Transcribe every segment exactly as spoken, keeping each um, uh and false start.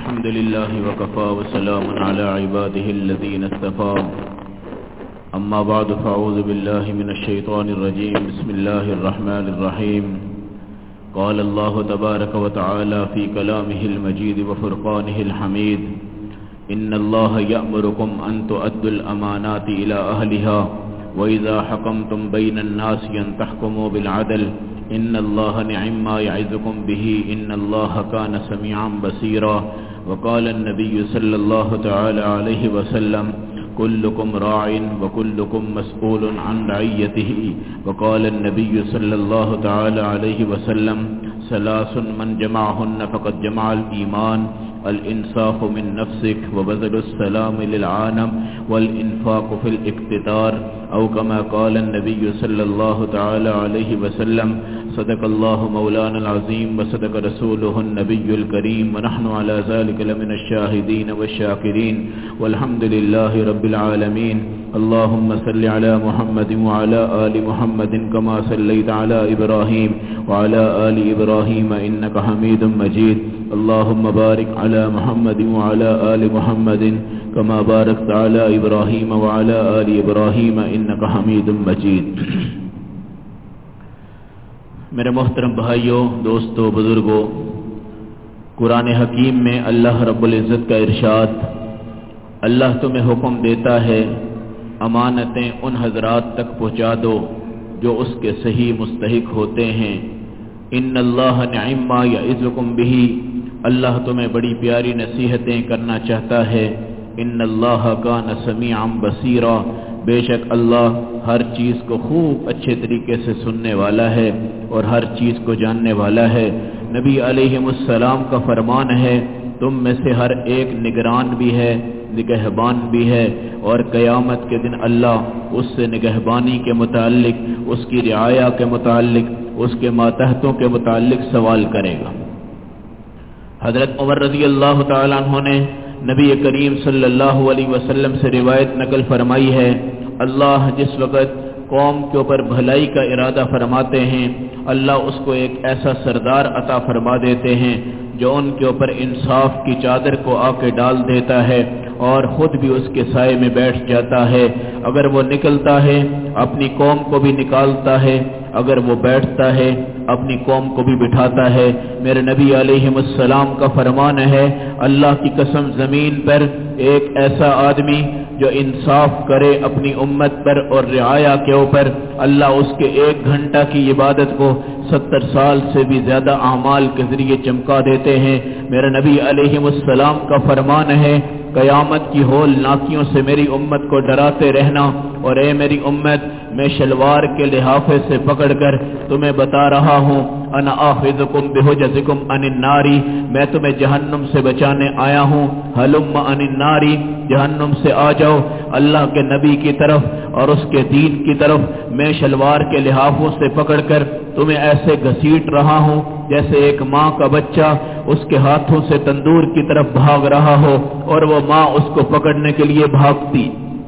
الحمد لله وكفى وسلام على عباده الذين اصطفى أما بعد فأعوذ بالله من الشيطان الرجيم بسم الله الرحمن الرحيم قال الله تبارك وتعالى في كلامه المجيد وفرقانه الحميد إن الله يأمركم أن تؤدوا الأمانات إلى أهلها وإذا حكمتم بين الناس أن تحكموا بالعدل إن الله نعم ما يعظكم به إن الله كان سميعا بصيرا وقال النبي صلى الله تعالى عليه وسلم كلكم راع وكلكم مسؤول عن رعيته وقال النبي صلى الله تعالى عليه وسلم ثلاث من جمعهن فقد جمع الإيمان الانصاف من نفسك وبذل السلام للعالم والانفاق في الاقتدار او كما قال النبي صلى الله تعالى عليه وسلم صدق الله مولانا العظيم وصدق رسوله النبي الكريم ونحن على ذلك لمن الشاهدين والشاكرين والحمد لله رب العالمين اللهم صل على محمد وعلى آل محمد كما صليت على إبراهيم وعلى آل إبراهيم إنك حميد مجيد اللهم بارك على محمد وعلى آل محمد كما باركت على إبراهيم وعلى آل إبراهيم إنك حميد مجيد. میرے محترم بھائیوں، دوستوں، بزرگوں، قرآن حکیم میں اللہ رب العزت کا ارشاد، اللہ تمہیں حکم دیتا ہے امانتیں ان حضرات تک پہنچا دو جو اس کے صحیح مستحق ہوتے ہیں. ان اللہ نعم ما یعظکم بہ، اللہ تمہیں بڑی پیاری نصیحتیں کرنا چاہتا ہے. ان اللہ کان سمیعا بصیرا، بے شک اللہ ہر چیز کو خوب اچھے طریقے سے سننے والا ہے اور ہر چیز کو جاننے والا ہے. نبی علیہ السلام کا فرمان ہے، تم میں سے ہر ایک نگران بھی ہے، نگہبان بھی ہے، اور قیامت کے دن اللہ اس سے نگہبانی کے متعلق، اس کی رعایا کے متعلق، اس کے ماتحتوں کے متعلق سوال کرے گا. حضرت عمر رضی اللہ تعالیٰ عنہ نے نبی کریم صلی اللہ علیہ وسلم سے روایت نقل فرمائی ہے، اللہ جس وقت قوم کے اوپر بھلائی کا ارادہ فرماتے ہیں، اللہ اس کو ایک ایسا سردار عطا فرما دیتے ہیں جو ان کے اوپر انصاف کی چادر کو آ کے ڈال دیتا ہے اور خود بھی اس کے سائے میں بیٹھ جاتا ہے. اگر وہ نکلتا ہے اپنی قوم کو بھی نکالتا ہے، اگر وہ بیٹھتا ہے اپنی قوم کو بھی بٹھاتا ہے. میرے نبی علیہ السلام کا فرمان ہے، اللہ کی قسم زمین پر ایک ایسا آدمی جو انصاف کرے اپنی امت پر اور رعایا کے اوپر، اللہ اس کے ایک گھنٹہ کی عبادت کو ستر سال سے بھی زیادہ اعمال کے ذریعے چمکا دیتے ہیں. میرے نبی علیہ السلام کا فرمان ہے، قیامت کی ہول ناکیوں سے میری امت کو ڈراتے رہنا، اور اے میری امت، میں شلوار کے لحافے سے پکڑ کر تمہیں بتا رہا ہوں، انا آخذکم بحجزکم عن النار، میں تمہیں جہنم سے بچانے آیا ہوں. ہلم عن النار، جہنم سے آ جاؤ اللہ کے نبی کی طرف اور اس کے دین کی طرف. میں شلوار کے لحافوں سے پکڑ کر تمہیں ایسے گھسیٹ رہا ہوں جیسے ایک ماں کا بچہ اس کے ہاتھوں سے تندور کی طرف بھاگ رہا ہو اور وہ ماں اس کو پکڑنے کے لیے بھاگتی،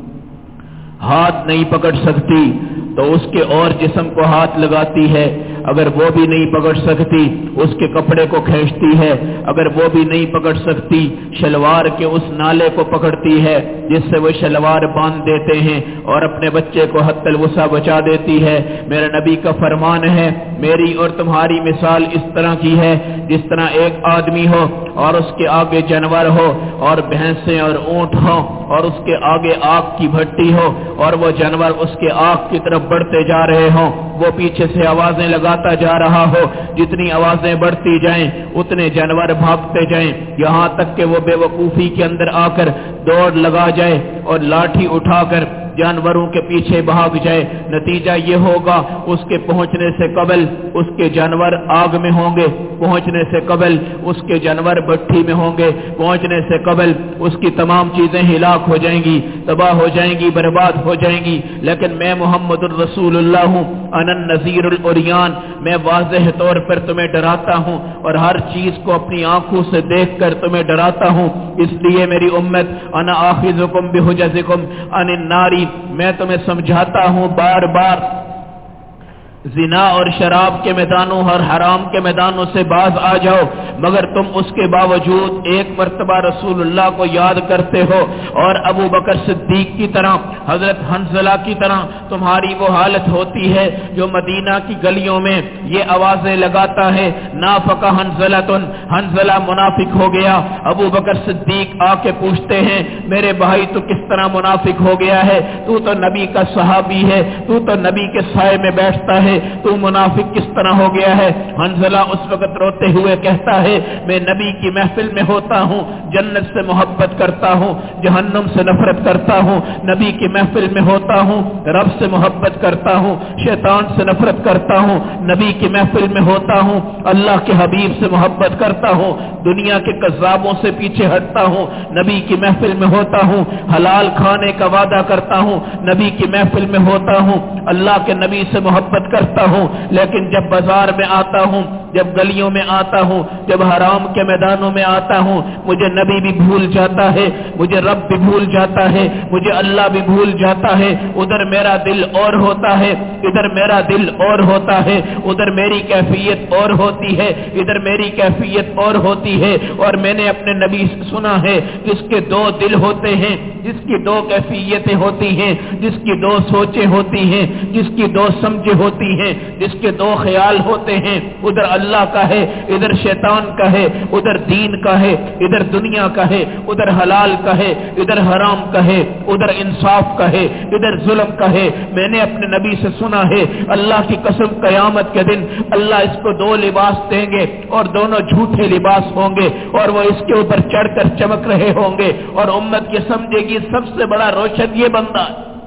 ہاتھ نہیں پکڑ سکتی تو اس کے اور جسم کو ہاتھ لگاتی ہے، اگر وہ بھی نہیں پکڑ سکتی اس کے کپڑے کو کھینچتی ہے، اگر وہ بھی نہیں پکڑ سکتی شلوار کے اس نالے کو پکڑتی ہے جس سے وہ شلوار باندھ دیتے ہیں اور اپنے بچے کو حتی الوسع بچا دیتی ہے. میرے نبی کا فرمان ہے، میری اور تمہاری مثال اس طرح کی ہے جس طرح ایک آدمی ہو اور اس کے آگے جانور ہو اور بھینسیں اور اونٹ ہو اور اس کے آگے آگ کی بھٹی ہو اور وہ جانور اس کے آگ کی طرف بڑھتے جا رہے ہوں، وہ پیچھے سے آوازیں لگاتا جا رہا ہو، جتنی آوازیں بڑھتی جائیں اتنے جانور بھاگتے جائیں، یہاں تک کہ وہ بے وقوفی کے اندر آ کر دوڑ لگا جائے اور لاٹھی اٹھا کر جانوروں کے پیچھے بھاگ جائے. نتیجہ یہ ہوگا اس کے پہنچنے سے قبل اس کے جانور آگ میں ہوں گے، پہنچنے سے قبل اس کے جانور بھٹی میں ہوں گے، پہنچنے سے قبل اس کی تمام چیزیں ہلاک ہو جائیں گی، تباہ ہو جائیں گی، برباد ہو جائیں گی. لیکن میں محمد الرسول اللہ ہوں، انا النذیر العریان، میں واضح طور پر تمہیں ڈراتا ہوں اور ہر چیز کو اپنی آنکھوں سے دیکھ کر تمہیں ڈراتا ہوں. اس لیے میری امت، انا آخذکم بحجزکم عن النار، میں تمہیں سمجھاتا ہوں بار بار زنا اور شراب کے میدانوں اور حرام کے میدانوں سے باز آ جاؤ، مگر تم اس کے باوجود ایک مرتبہ رسول اللہ کو یاد کرتے ہو، اور ابو بکر صدیق کی طرح، حضرت حنظلہ کی طرح تمہاری وہ حالت ہوتی ہے جو مدینہ کی گلیوں میں یہ آوازیں لگاتا ہے، نافق حنظلہ، حنظلہ منافق ہو گیا۔ ابو بکر صدیق آ کے پوچھتے ہیں، میرے بھائی تو کس طرح منافق ہو گیا ہے؟ تو تو نبی کا صحابی ہے، تو تو نبی کے سائے میں بیٹھتا ہے، تو منافق کس طرح ہو گیا ہے؟ حنظلہ اس وقت روتے ہوئے کہتا ہے، میں نبی کی محفل میں ہوتا ہوں، جنت سے محبت کرتا ہوں، جہنم سے نفرت کرتا ہوں، نبی کی محفل میں ہوتا ہوں، رب سے محبت کرتا ہوں، شیطان سے نفرت کرتا ہوں، نبی کی محفل میں ہوتا ہوں، اللہ کے حبیب سے محبت کرتا ہوں، دنیا کے کذابوں سے پیچھے ہٹتا ہوں، نبی کی محفل میں ہوتا ہوں، حلال کھانے کا وعدہ کرتا ہوں، نبی کی محفل میں ہوتا ہوں، اللہ کے نبی سے محبت کرتا ہوں، لیکن جب بازار میں آتا ہوں، جب گلیوں میں آتا ہوں، جب حرام کے میدانوں میں آتا ہوں، مجھے نبی بھی بھول جاتا ہے، مجھے رب بھی بھول جاتا ہے، مجھے اللہ بھی بھول جاتا ہے، ادھر میرا دل اور ہوتا ہے، ادھر میرا دل اور ہوتا ہے، ادھر میری کیفیت اور ہوتی ہے، ادھر میری کیفیت اور ہوتی ہے۔ اور میں نے اپنے نبی سے سنا ہے، جس کے دو دل ہوتے ہیں، جس کی دو کیفیتیں ہوتی ہیں، جس کی دو سوچیں ہوتی ہیں، جس کی دو سمجھیں ہوتی ہیں، جس کے دو خیال ہوتے ہیں، ادھر اللہ کا ہے، ادھر شیطان کا ہے، ادھر دین کا ہے، ادھر دنیا کا ہے، ادھر حلال کا ہے، ادھر حرام کا ہے، ادھر انصاف کا ہے، ادھر ظلم کا ہے۔ میں نے اپنے نبی سے سنا ہے، اللہ کی قسم قیامت کے دن اللہ اس کو دو لباس دیں گے، اور دونوں جھوٹے لباس ہوں گے، اور وہ اس کے اوپر چڑھ کر چمک رہے ہوں گے، اور امت یہ سمجھے گی سب سے بڑا روشن یہ بندہ۔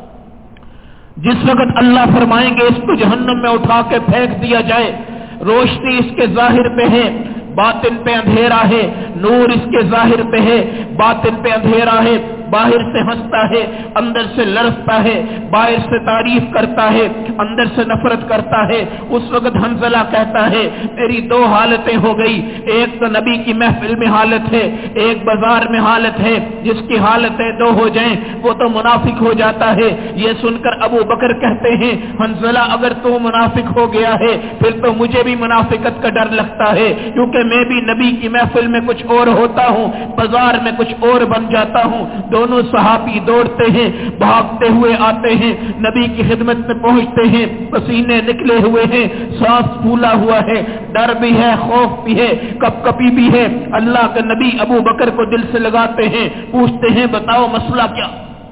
جس وقت اللہ فرمائیں گے اس کو جہنم میں اٹھا کے پھینک دیا جائے، روشنی اس کے ظاہر پہ ہے، باطن پہ اندھیرا ہے، نور اس کے ظاہر پہ ہے، باطن پہ اندھیرا ہے، باہر سے ہنستا ہے، اندر سے لڑتا ہے، باہر سے تعریف کرتا ہے، اندر سے نفرت کرتا ہے۔ اس وقت حنظلہ کہتا ہے، میری دو حالتیں ہو گئی، ایک تو نبی کی محفل میں حالت ہے، ایک بازار میں حالت ہے، جس کی حالتیں دو ہو جائیں وہ تو منافق ہو جاتا ہے۔ یہ سن کر ابو بکر کہتے ہیں، حنظلہ اگر تو منافق ہو گیا ہے پھر تو مجھے بھی منافقت کا ڈر لگتا ہے، کیونکہ میں بھی نبی کی محفل میں کچھ اور ہوتا ہوں، بازار میں کچھ اور بن جاتا ہوں۔ دونوں صحابی دوڑتے ہیں، بھاگتے ہوئے آتے ہیں، نبی کی خدمت میں پہنچتے ہیں، پسینے نکلے ہوئے ہیں، سانس پھولا ہوا ہے، ڈر بھی ہے، خوف بھی ہے، کپ کپی بھی ہے۔ اللہ کے نبی ابو بکر کو دل سے لگاتے ہیں، پوچھتے ہیں بتاؤ مسئلہ کیا؟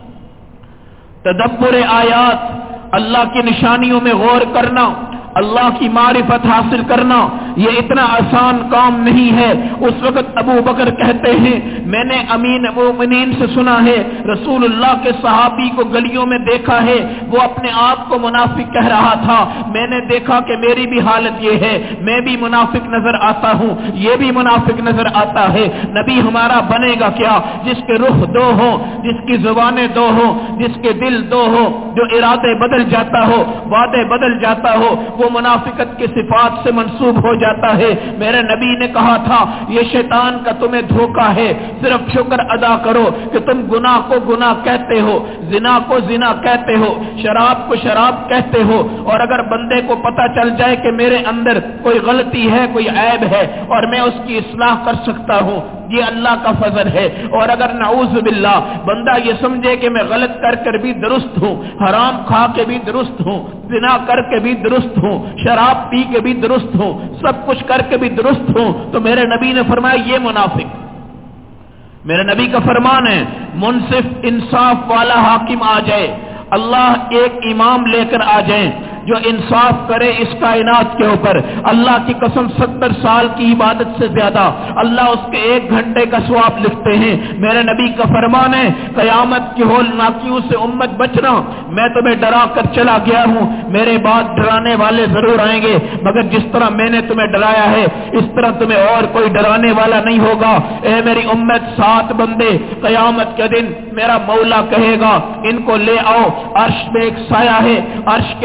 تدبر آیات، اللہ کی نشانیوں میں غور کرنا، اللہ کی معرفت حاصل کرنا یہ اتنا آسان کام نہیں ہے۔ اس وقت ابو بکر کہتے ہیں، میں نے امین مومنین سے سنا ہے، رسول اللہ کے صحابی کو گلیوں میں دیکھا ہے، وہ اپنے آپ کو منافق کہہ رہا تھا، میں نے دیکھا کہ میری بھی حالت یہ ہے، میں بھی منافق نظر آتا ہوں، یہ بھی منافق نظر آتا ہے۔ نبی ہمارا بنے گا کیا؟ جس کے رخ دو ہوں، جس کی زبانیں دو ہوں، جس کے دل دو ہوں، جو ارادے بدل جاتا ہو، وعدے بدل جاتا ہو، وہ منافقت کی صفات سے منسوب ہو جاتا ہے۔ میرے نبی نے کہا تھا، یہ شیطان کا تمہیں دھوکہ ہے، صرف شکر ادا کرو کہ تم گناہ کو گناہ کہتے ہو، زنا کو زنا کہتے ہو، شراب کو شراب کہتے ہو، اور اگر بندے کو پتہ چل جائے کہ میرے اندر کوئی غلطی ہے، کوئی عیب ہے، اور میں اس کی اصلاح کر سکتا ہوں، یہ اللہ کا فضل ہے۔ اور اگر نعوذ باللہ بندہ یہ سمجھے کہ میں غلط کر کر بھی درست ہوں، حرام کھا کے بھی درست ہوں، زنا کر کے بھی درست ہوں، شراب پی کے بھی درست ہوں، سب کچھ کر کے بھی درست ہوں، تو میرے نبی نے فرمایا یہ منافق۔ میرے نبی کا فرمان ہے، منصف انصاف والا حاکم آ جائے، اللہ ایک امام لے کر آ جائیں جو انصاف کرے اس کائنات کے اوپر، اللہ کی قسم ستر سال کی عبادت سے زیادہ اللہ اس کے ایک گھنٹے کا ثواب لکھتے ہیں۔ میرے نبی کا فرمان ہے، قیامت کی ہولناکیوں سے امت بچنا، میں تمہیں ڈرا کر چلا گیا ہوں، میرے بعد ڈرانے والے ضرور آئیں گے، مگر جس طرح میں نے تمہیں ڈرایا ہے اس طرح تمہیں اور کوئی ڈرانے والا نہیں ہوگا۔ اے میری امت، سات بندے قیامت کے دن میرا مولا کہے گا ان کو لے آؤ، عرش میں ایک سایہ ہے، عرش کے نیچے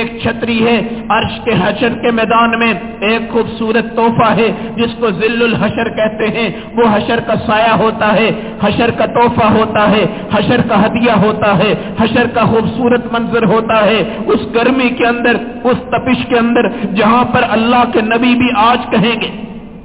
ایک چھتری ہے عرش کے حشر کے میدان میں، ایک خوبصورت تحفہ ہے جس کو ظل الحشر کہتے ہیں، وہ حشر کا سایہ ہوتا ہے، حشر کا تحفہ ہوتا ہے، حشر کا ہدیہ ہوتا ہے، حشر کا خوبصورت منظر ہوتا ہے۔ اس گرمی کے اندر، اس تپش کے اندر، جہاں پر اللہ کے نبی بھی آج کہیں گے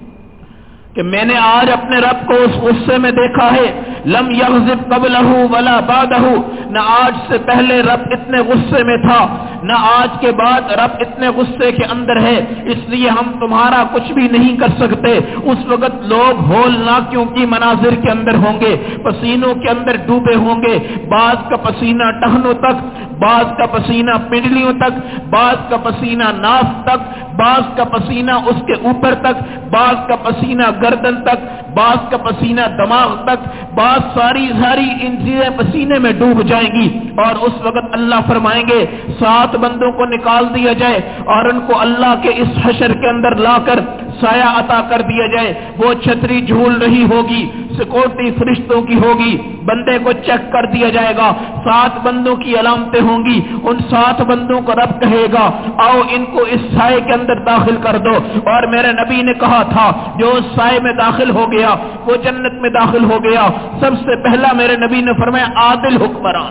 کہ میں نے آج اپنے رب کو اس غصے میں دیکھا ہے، لم یغضب قبلہ ولا بعدہ، نہ آج سے پہلے رب اتنے غصے میں تھا، نہ آج کے بعد رب اتنے غصے کے اندر ہے، اس لیے ہم تمہارا کچھ بھی نہیں کر سکتے۔ اس وقت لوگ ہولناکیوں کی مناظر کے اندر ہوں گے، پسینوں کے اندر ڈوبے ہوں گے، بعض کا پسینہ ٹہنوں تک، بعض کا پسینہ پنڈلیوں تک، بعض کا پسینہ ناف تک، بعض کا پسینہ اس کے اوپر تک، بعض کا پسینہ گردن تک، بعض کا پسینہ دماغ تک، بعض ساری ساری ان چیزیں پسینے میں ڈوب جائیں گی۔ اور اس وقت اللہ فرمائیں گے سات بندوں کو نکال دیا جائے اور ان کو اللہ کے اس حشر کے اندر لا کر سایہ عطا کر دیا جائے۔ وہ چھتری جھول رہی ہوگی، سیکورٹی فرشتوں کی ہوگی، بندے کو چیک کر دیا جائے گا، سات بندوں کی علامتیں ہوں گی، ان سات بندوں کو رب کہے گا آؤ ان کو اس سائے کے اندر داخل کر دو۔ اور میرے نبی نے کہا تھا جو اس سائے میں داخل ہو گیا وہ جنت میں داخل ہو گیا۔ سب سے پہلا میرے نبی نے فرمایا عادل حکمران،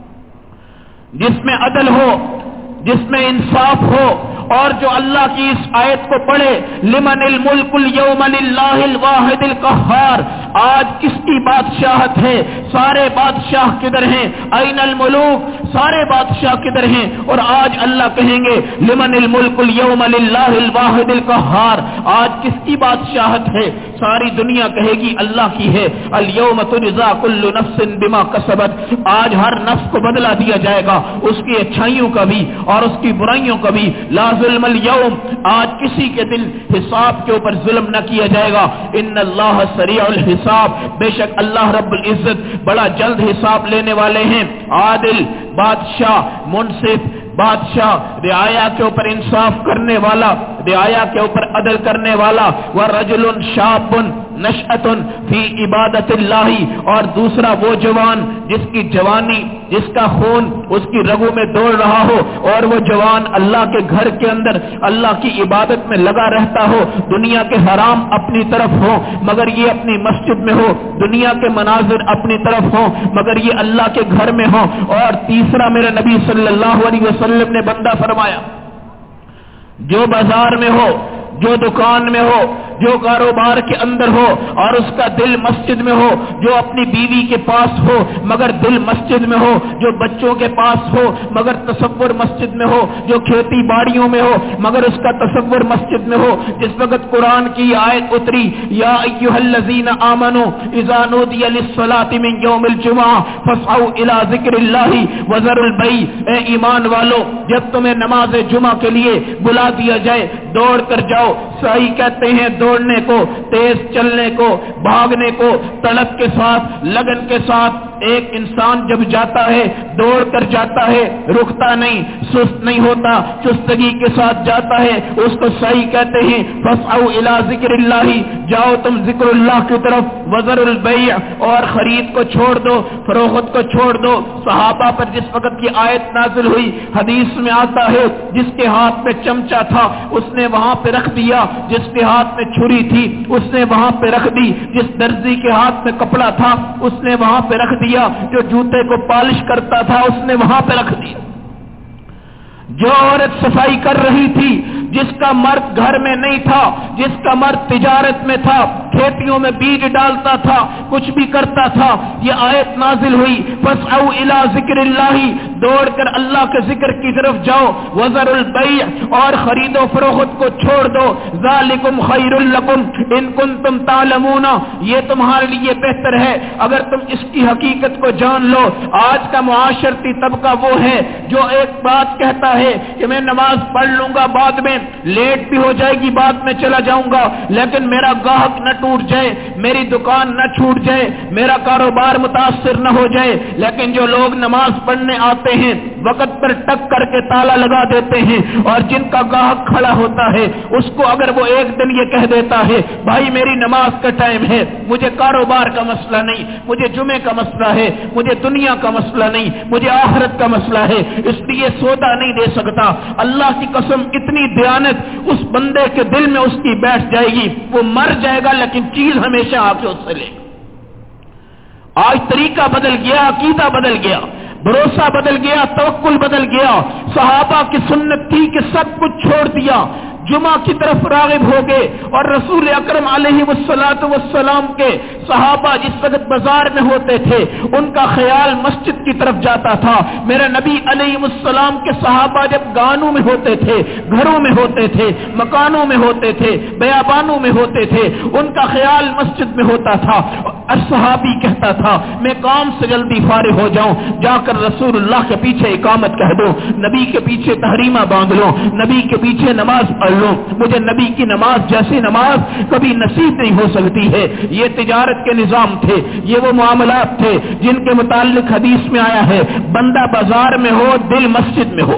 جس میں عدل ہو، جس میں انصاف ہو، اور جو اللہ کی اس آیت کو پڑھے لمن الملک اليوم للہ الواحد القہار، آج کس کی بادشاہت ہے، سارے بادشاہ کدھر ہیں، این الملوک، سارے بادشاہ کدھر ہیں، اور آج اللہ کہیں گے لمن الملک اليوم للہ الواحد القہار، آج کس کی بادشاہت ہے، ساری دنیا کہے گی اللہ کی ہے۔ الیوم تجزی کل نفس بما کسبت، آج ہر نفس کو بدلہ دیا جائے گا، اس کی اچھائیوں کا بھی اور اس کی برائیوں کا بھی۔ لا ظلم اليوم، آج کسی کے دل حساب کے اوپر ظلم نہ کیا جائے گا۔ ان اللہ سریع الحساب، بے شک اللہ رب العزت بڑا جلد حساب لینے والے ہیں۔ عادل بادشاہ، منصف بادشاہ، رعایا کے اوپر انصاف کرنے والا، رعایا کے اوپر عدل کرنے والا۔ ورجل شاب نشأۃ فی عبادت اللہ، اور دوسرا وہ جوان جس کی جوانی، جس کا خون اس کی رگوں میں دوڑ رہا ہو، اور وہ جوان اللہ کے گھر کے اندر اللہ کی عبادت میں لگا رہتا ہو، دنیا کے حرام اپنی طرف ہو مگر یہ اپنی مسجد میں ہو، دنیا کے مناظر اپنی طرف ہوں مگر یہ اللہ کے گھر میں ہو۔ اور تیسرا میرے نبی صلی اللہ علیہ وسلم نے بندہ فرمایا جو بازار میں ہو، جو دکان میں ہو، جو کاروبار کے اندر ہو اور اس کا دل مسجد میں ہو، جو اپنی بیوی کے پاس ہو مگر دل مسجد میں ہو، جو بچوں کے پاس ہو مگر تصور مسجد میں ہو، جو کھیتی باڑیوں میں ہو مگر اس کا تصور مسجد میں ہو۔ جس وقت قرآن کی آیت اتری یا ایھا الذین آمنوا اذا نودی للصلاۃ من یوم الجمعہ فاسعوا الی ذکر اللہ وذروا البیع، اے ایمان والو جب تمہیں نماز جمعہ کے لیے بلا دیا جائے دوڑ کر جاؤ۔ سعی کہتے ہیں دوڑنے کو، تیز چلنے کو، بھاگنے کو، تڑپ کے ساتھ، لگن کے ساتھ۔ ایک انسان جب جاتا ہے دوڑ کر جاتا ہے، رکتا نہیں، سست نہیں ہوتا، چستگی کے ساتھ جاتا ہے، اس کو سعی کہتے ہیں۔ فاسعوا الی ذکر اللہ، جاؤ تم ذکر اللہ کی طرف۔ وذروا البیع، اور خرید کو چھوڑ دو، فروخت کو چھوڑ دو۔ صحابہ پر جس وقت یہ آیت نازل ہوئی حدیث میں آتا ہے جس کے ہاتھ میں چمچا تھا اس نے وہاں پہ رکھ دیا، جس کے ہاتھ میں چھری تھی اس نے وہاں پہ رکھ دی، جس درزی کے ہاتھ میں کپڑا تھا اس نے وہاں پہ رکھ دیا، جو جوتے کو پالش کرتا تھا اس نے وہاں پہ رکھ دیا۔ جو عورت صفائی کر رہی تھی، جس کا مرد گھر میں نہیں تھا، جس کا مرد تجارت میں تھا، کھیتیوں میں بیج ڈالتا تھا، کچھ بھی کرتا تھا، یہ آیت نازل ہوئی فاسعوا الی ذکر اللہ، دوڑ کر اللہ کے ذکر کی طرف جاؤ۔ وذروا البیع، اور خرید و فروخت کو چھوڑ دو۔ ذالکم خیر لکم ان کنتم تعلمون، یہ تمہارے لیے بہتر ہے اگر تم اس کی حقیقت کو جان لو۔ آج کا معاشرتی طبقہ وہ ہے جو ایک بات کہتا ہے کہ میں نماز پڑھ لوں گا، بعد میں لیٹ بھی ہو جائے گی، بعد میں چلا جاؤں گا، لیکن میرا گاہک نہ ٹوٹ جائے, میری دکان نہ چھوٹ جائے, میرا کاروبار متاثر نہ ہو جائے. لیکن جو لوگ نماز پڑھنے آتے ہیں وقت پر ٹک کر کے تالا لگا دیتے ہیں, اور جن کا گاہک کھڑا ہوتا ہے اس کو اگر وہ ایک دن یہ کہہ دیتا ہے بھائی میری نماز کا ٹائم ہے, مجھے کاروبار کا مسئلہ نہیں, مجھے جمعے کا مسئلہ ہے, مجھے دنیا کا مسئلہ نہیں, مجھے آخرت کا مسئلہ ہے, اس لیے سودا نہیں دے سکتا, اللہ کی قسم اتنی دیانت اس بندے کے دل میں اس کی بیٹھ جائے گی, وہ مر جائے گا لیکن چیز ہمیشہ آ کے اس سے لے گا. آج طریقہ بدل گیا, عقیدہ بدل گیا, بھروسہ بدل گیا, توکل بدل گیا. صحابہ کی سنت تھی کہ سب کچھ چھوڑ دیا, جمعہ کی طرف راغب ہو گئے, اور رسول اکرم علیہ الصلوۃ والسلام کے صحابہ جس وقت بازار میں ہوتے تھے ان کا خیال مسجد کی طرف جاتا تھا. میرے نبی علیہ السلام کے صحابہ جب گانوں میں ہوتے تھے, گھروں میں ہوتے تھے, مکانوں میں ہوتے تھے, بیابانوں میں ہوتے تھے, ان کا خیال مسجد میں ہوتا تھا. اور صحابی کہتا تھا میں کام سے جلدی فارغ ہو جاؤں, جا کر رسول اللہ کے پیچھے اقامت کہہ دو, نبی کے پیچھے تحریمہ باندھ لو, نبی کے پیچھے نماز پڑھ لو, مجھے نبی کی نماز جیسی نماز کبھی نصیب نہیں ہو سکتی ہے. یہ تجارت کے نظام تھے, یہ وہ معاملات تھے جن کے متعلق حدیث میں آیا ہے بندہ بازار میں ہو دل مسجد میں ہو,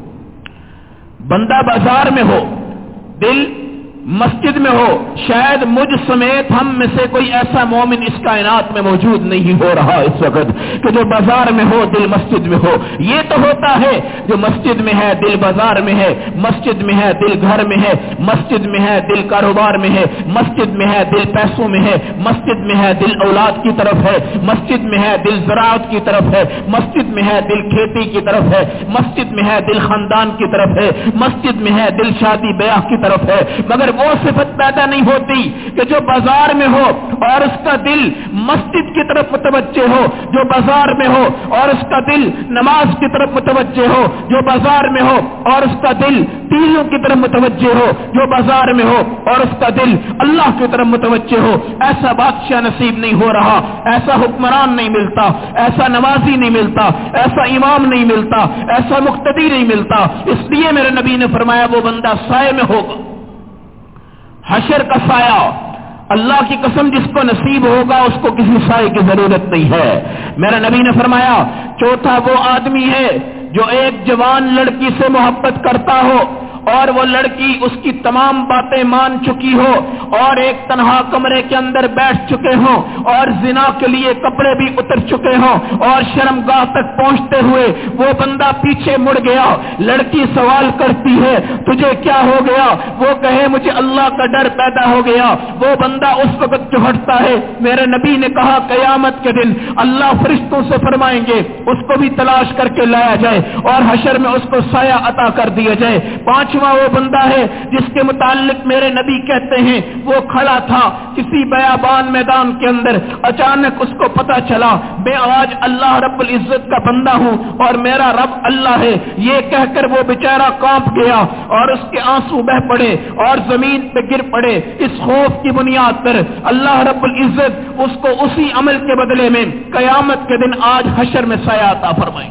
بندہ بازار میں ہو دل مسجد میں ہو. شاید مجھ سمیت ہم میں سے کوئی ایسا مومن اس کائنات میں موجود نہیں ہو رہا اس وقت کہ جو بازار میں ہو دل مسجد میں ہو. یہ تو ہوتا ہے جو مسجد میں ہے دل بازار میں ہے, مسجد میں ہے دل گھر میں ہے, مسجد میں ہے دل کاروبار میں ہے, مسجد میں ہے دل پیسوں میں ہے, مسجد میں ہے دل اولاد کی طرف ہے, مسجد میں ہے دل زراعت کی طرف ہے, مسجد میں ہے دل کھیتی کی طرف ہے, مسجد میں ہے دل خاندان کی طرف ہے, مسجد میں ہے دل شادی بیاہ کی طرف ہے. مگر وہ صفت پیدا نہیں ہوتی کہ جو بازار میں ہو اور اس کا دل مسجد کی طرف متوجہ ہو, جو بازار میں ہو اور اس کا دل نماز کی طرف متوجہ ہو, جو بازار میں ہو اور اس کا دل تیلوں کی طرف متوجہ ہو, جو بازار میں ہو اور اس کا دل اللہ کی طرف متوجہ ہو. ایسا بادشاہ نصیب نہیں ہو رہا, ایسا حکمران نہیں ملتا, ایسا نمازی نہیں ملتا, ایسا امام نہیں ملتا, ایسا مقتدی نہیں ملتا. اس لیے میرے نبی نے فرمایا وہ بندہ سائے میں ہوگا, حشر کا سایہ. اللہ کی قسم جس کو نصیب ہوگا اس کو کسی سائے کی ضرورت نہیں ہے. میرے نبی نے فرمایا چوتھا وہ آدمی ہے جو ایک جوان لڑکی سے محبت کرتا ہو اور وہ لڑکی اس کی تمام باتیں مان چکی ہو اور ایک تنہا کمرے کے اندر بیٹھ چکے ہوں اور زنا کے لیے کپڑے بھی اتر چکے ہوں اور شرمگاہ تک پہنچتے ہوئے وہ بندہ پیچھے مڑ گیا. لڑکی سوال کرتی ہے تجھے کیا ہو گیا, وہ کہے مجھے اللہ کا ڈر پیدا ہو گیا. وہ بندہ اس وقت جو ہٹتا ہے, میرے نبی نے کہا قیامت کے دن اللہ فرشتوں سے فرمائیں گے اس کو بھی تلاش کر کے لایا جائے اور حشر میں اس کو سایہ عطا کر دیا جائے. پانچ وہ بندہ ہے جس کے متعلق میرے نبی کہتے ہیں وہ کھڑا تھا کسی بیابان میدان کے اندر, اچانک اس کو پتا چلا میں آج اللہ رب العزت کا بندہ ہوں اور میرا رب اللہ ہے. یہ کہہ کر وہ بیچارہ کانپ گیا اور اس کے آنسو بہ پڑے اور زمین پہ گر پڑے. اس خوف کی بنیاد پر اللہ رب العزت اس کو اسی عمل کے بدلے میں قیامت کے دن آج حشر میں سایہ عطا فرمائے.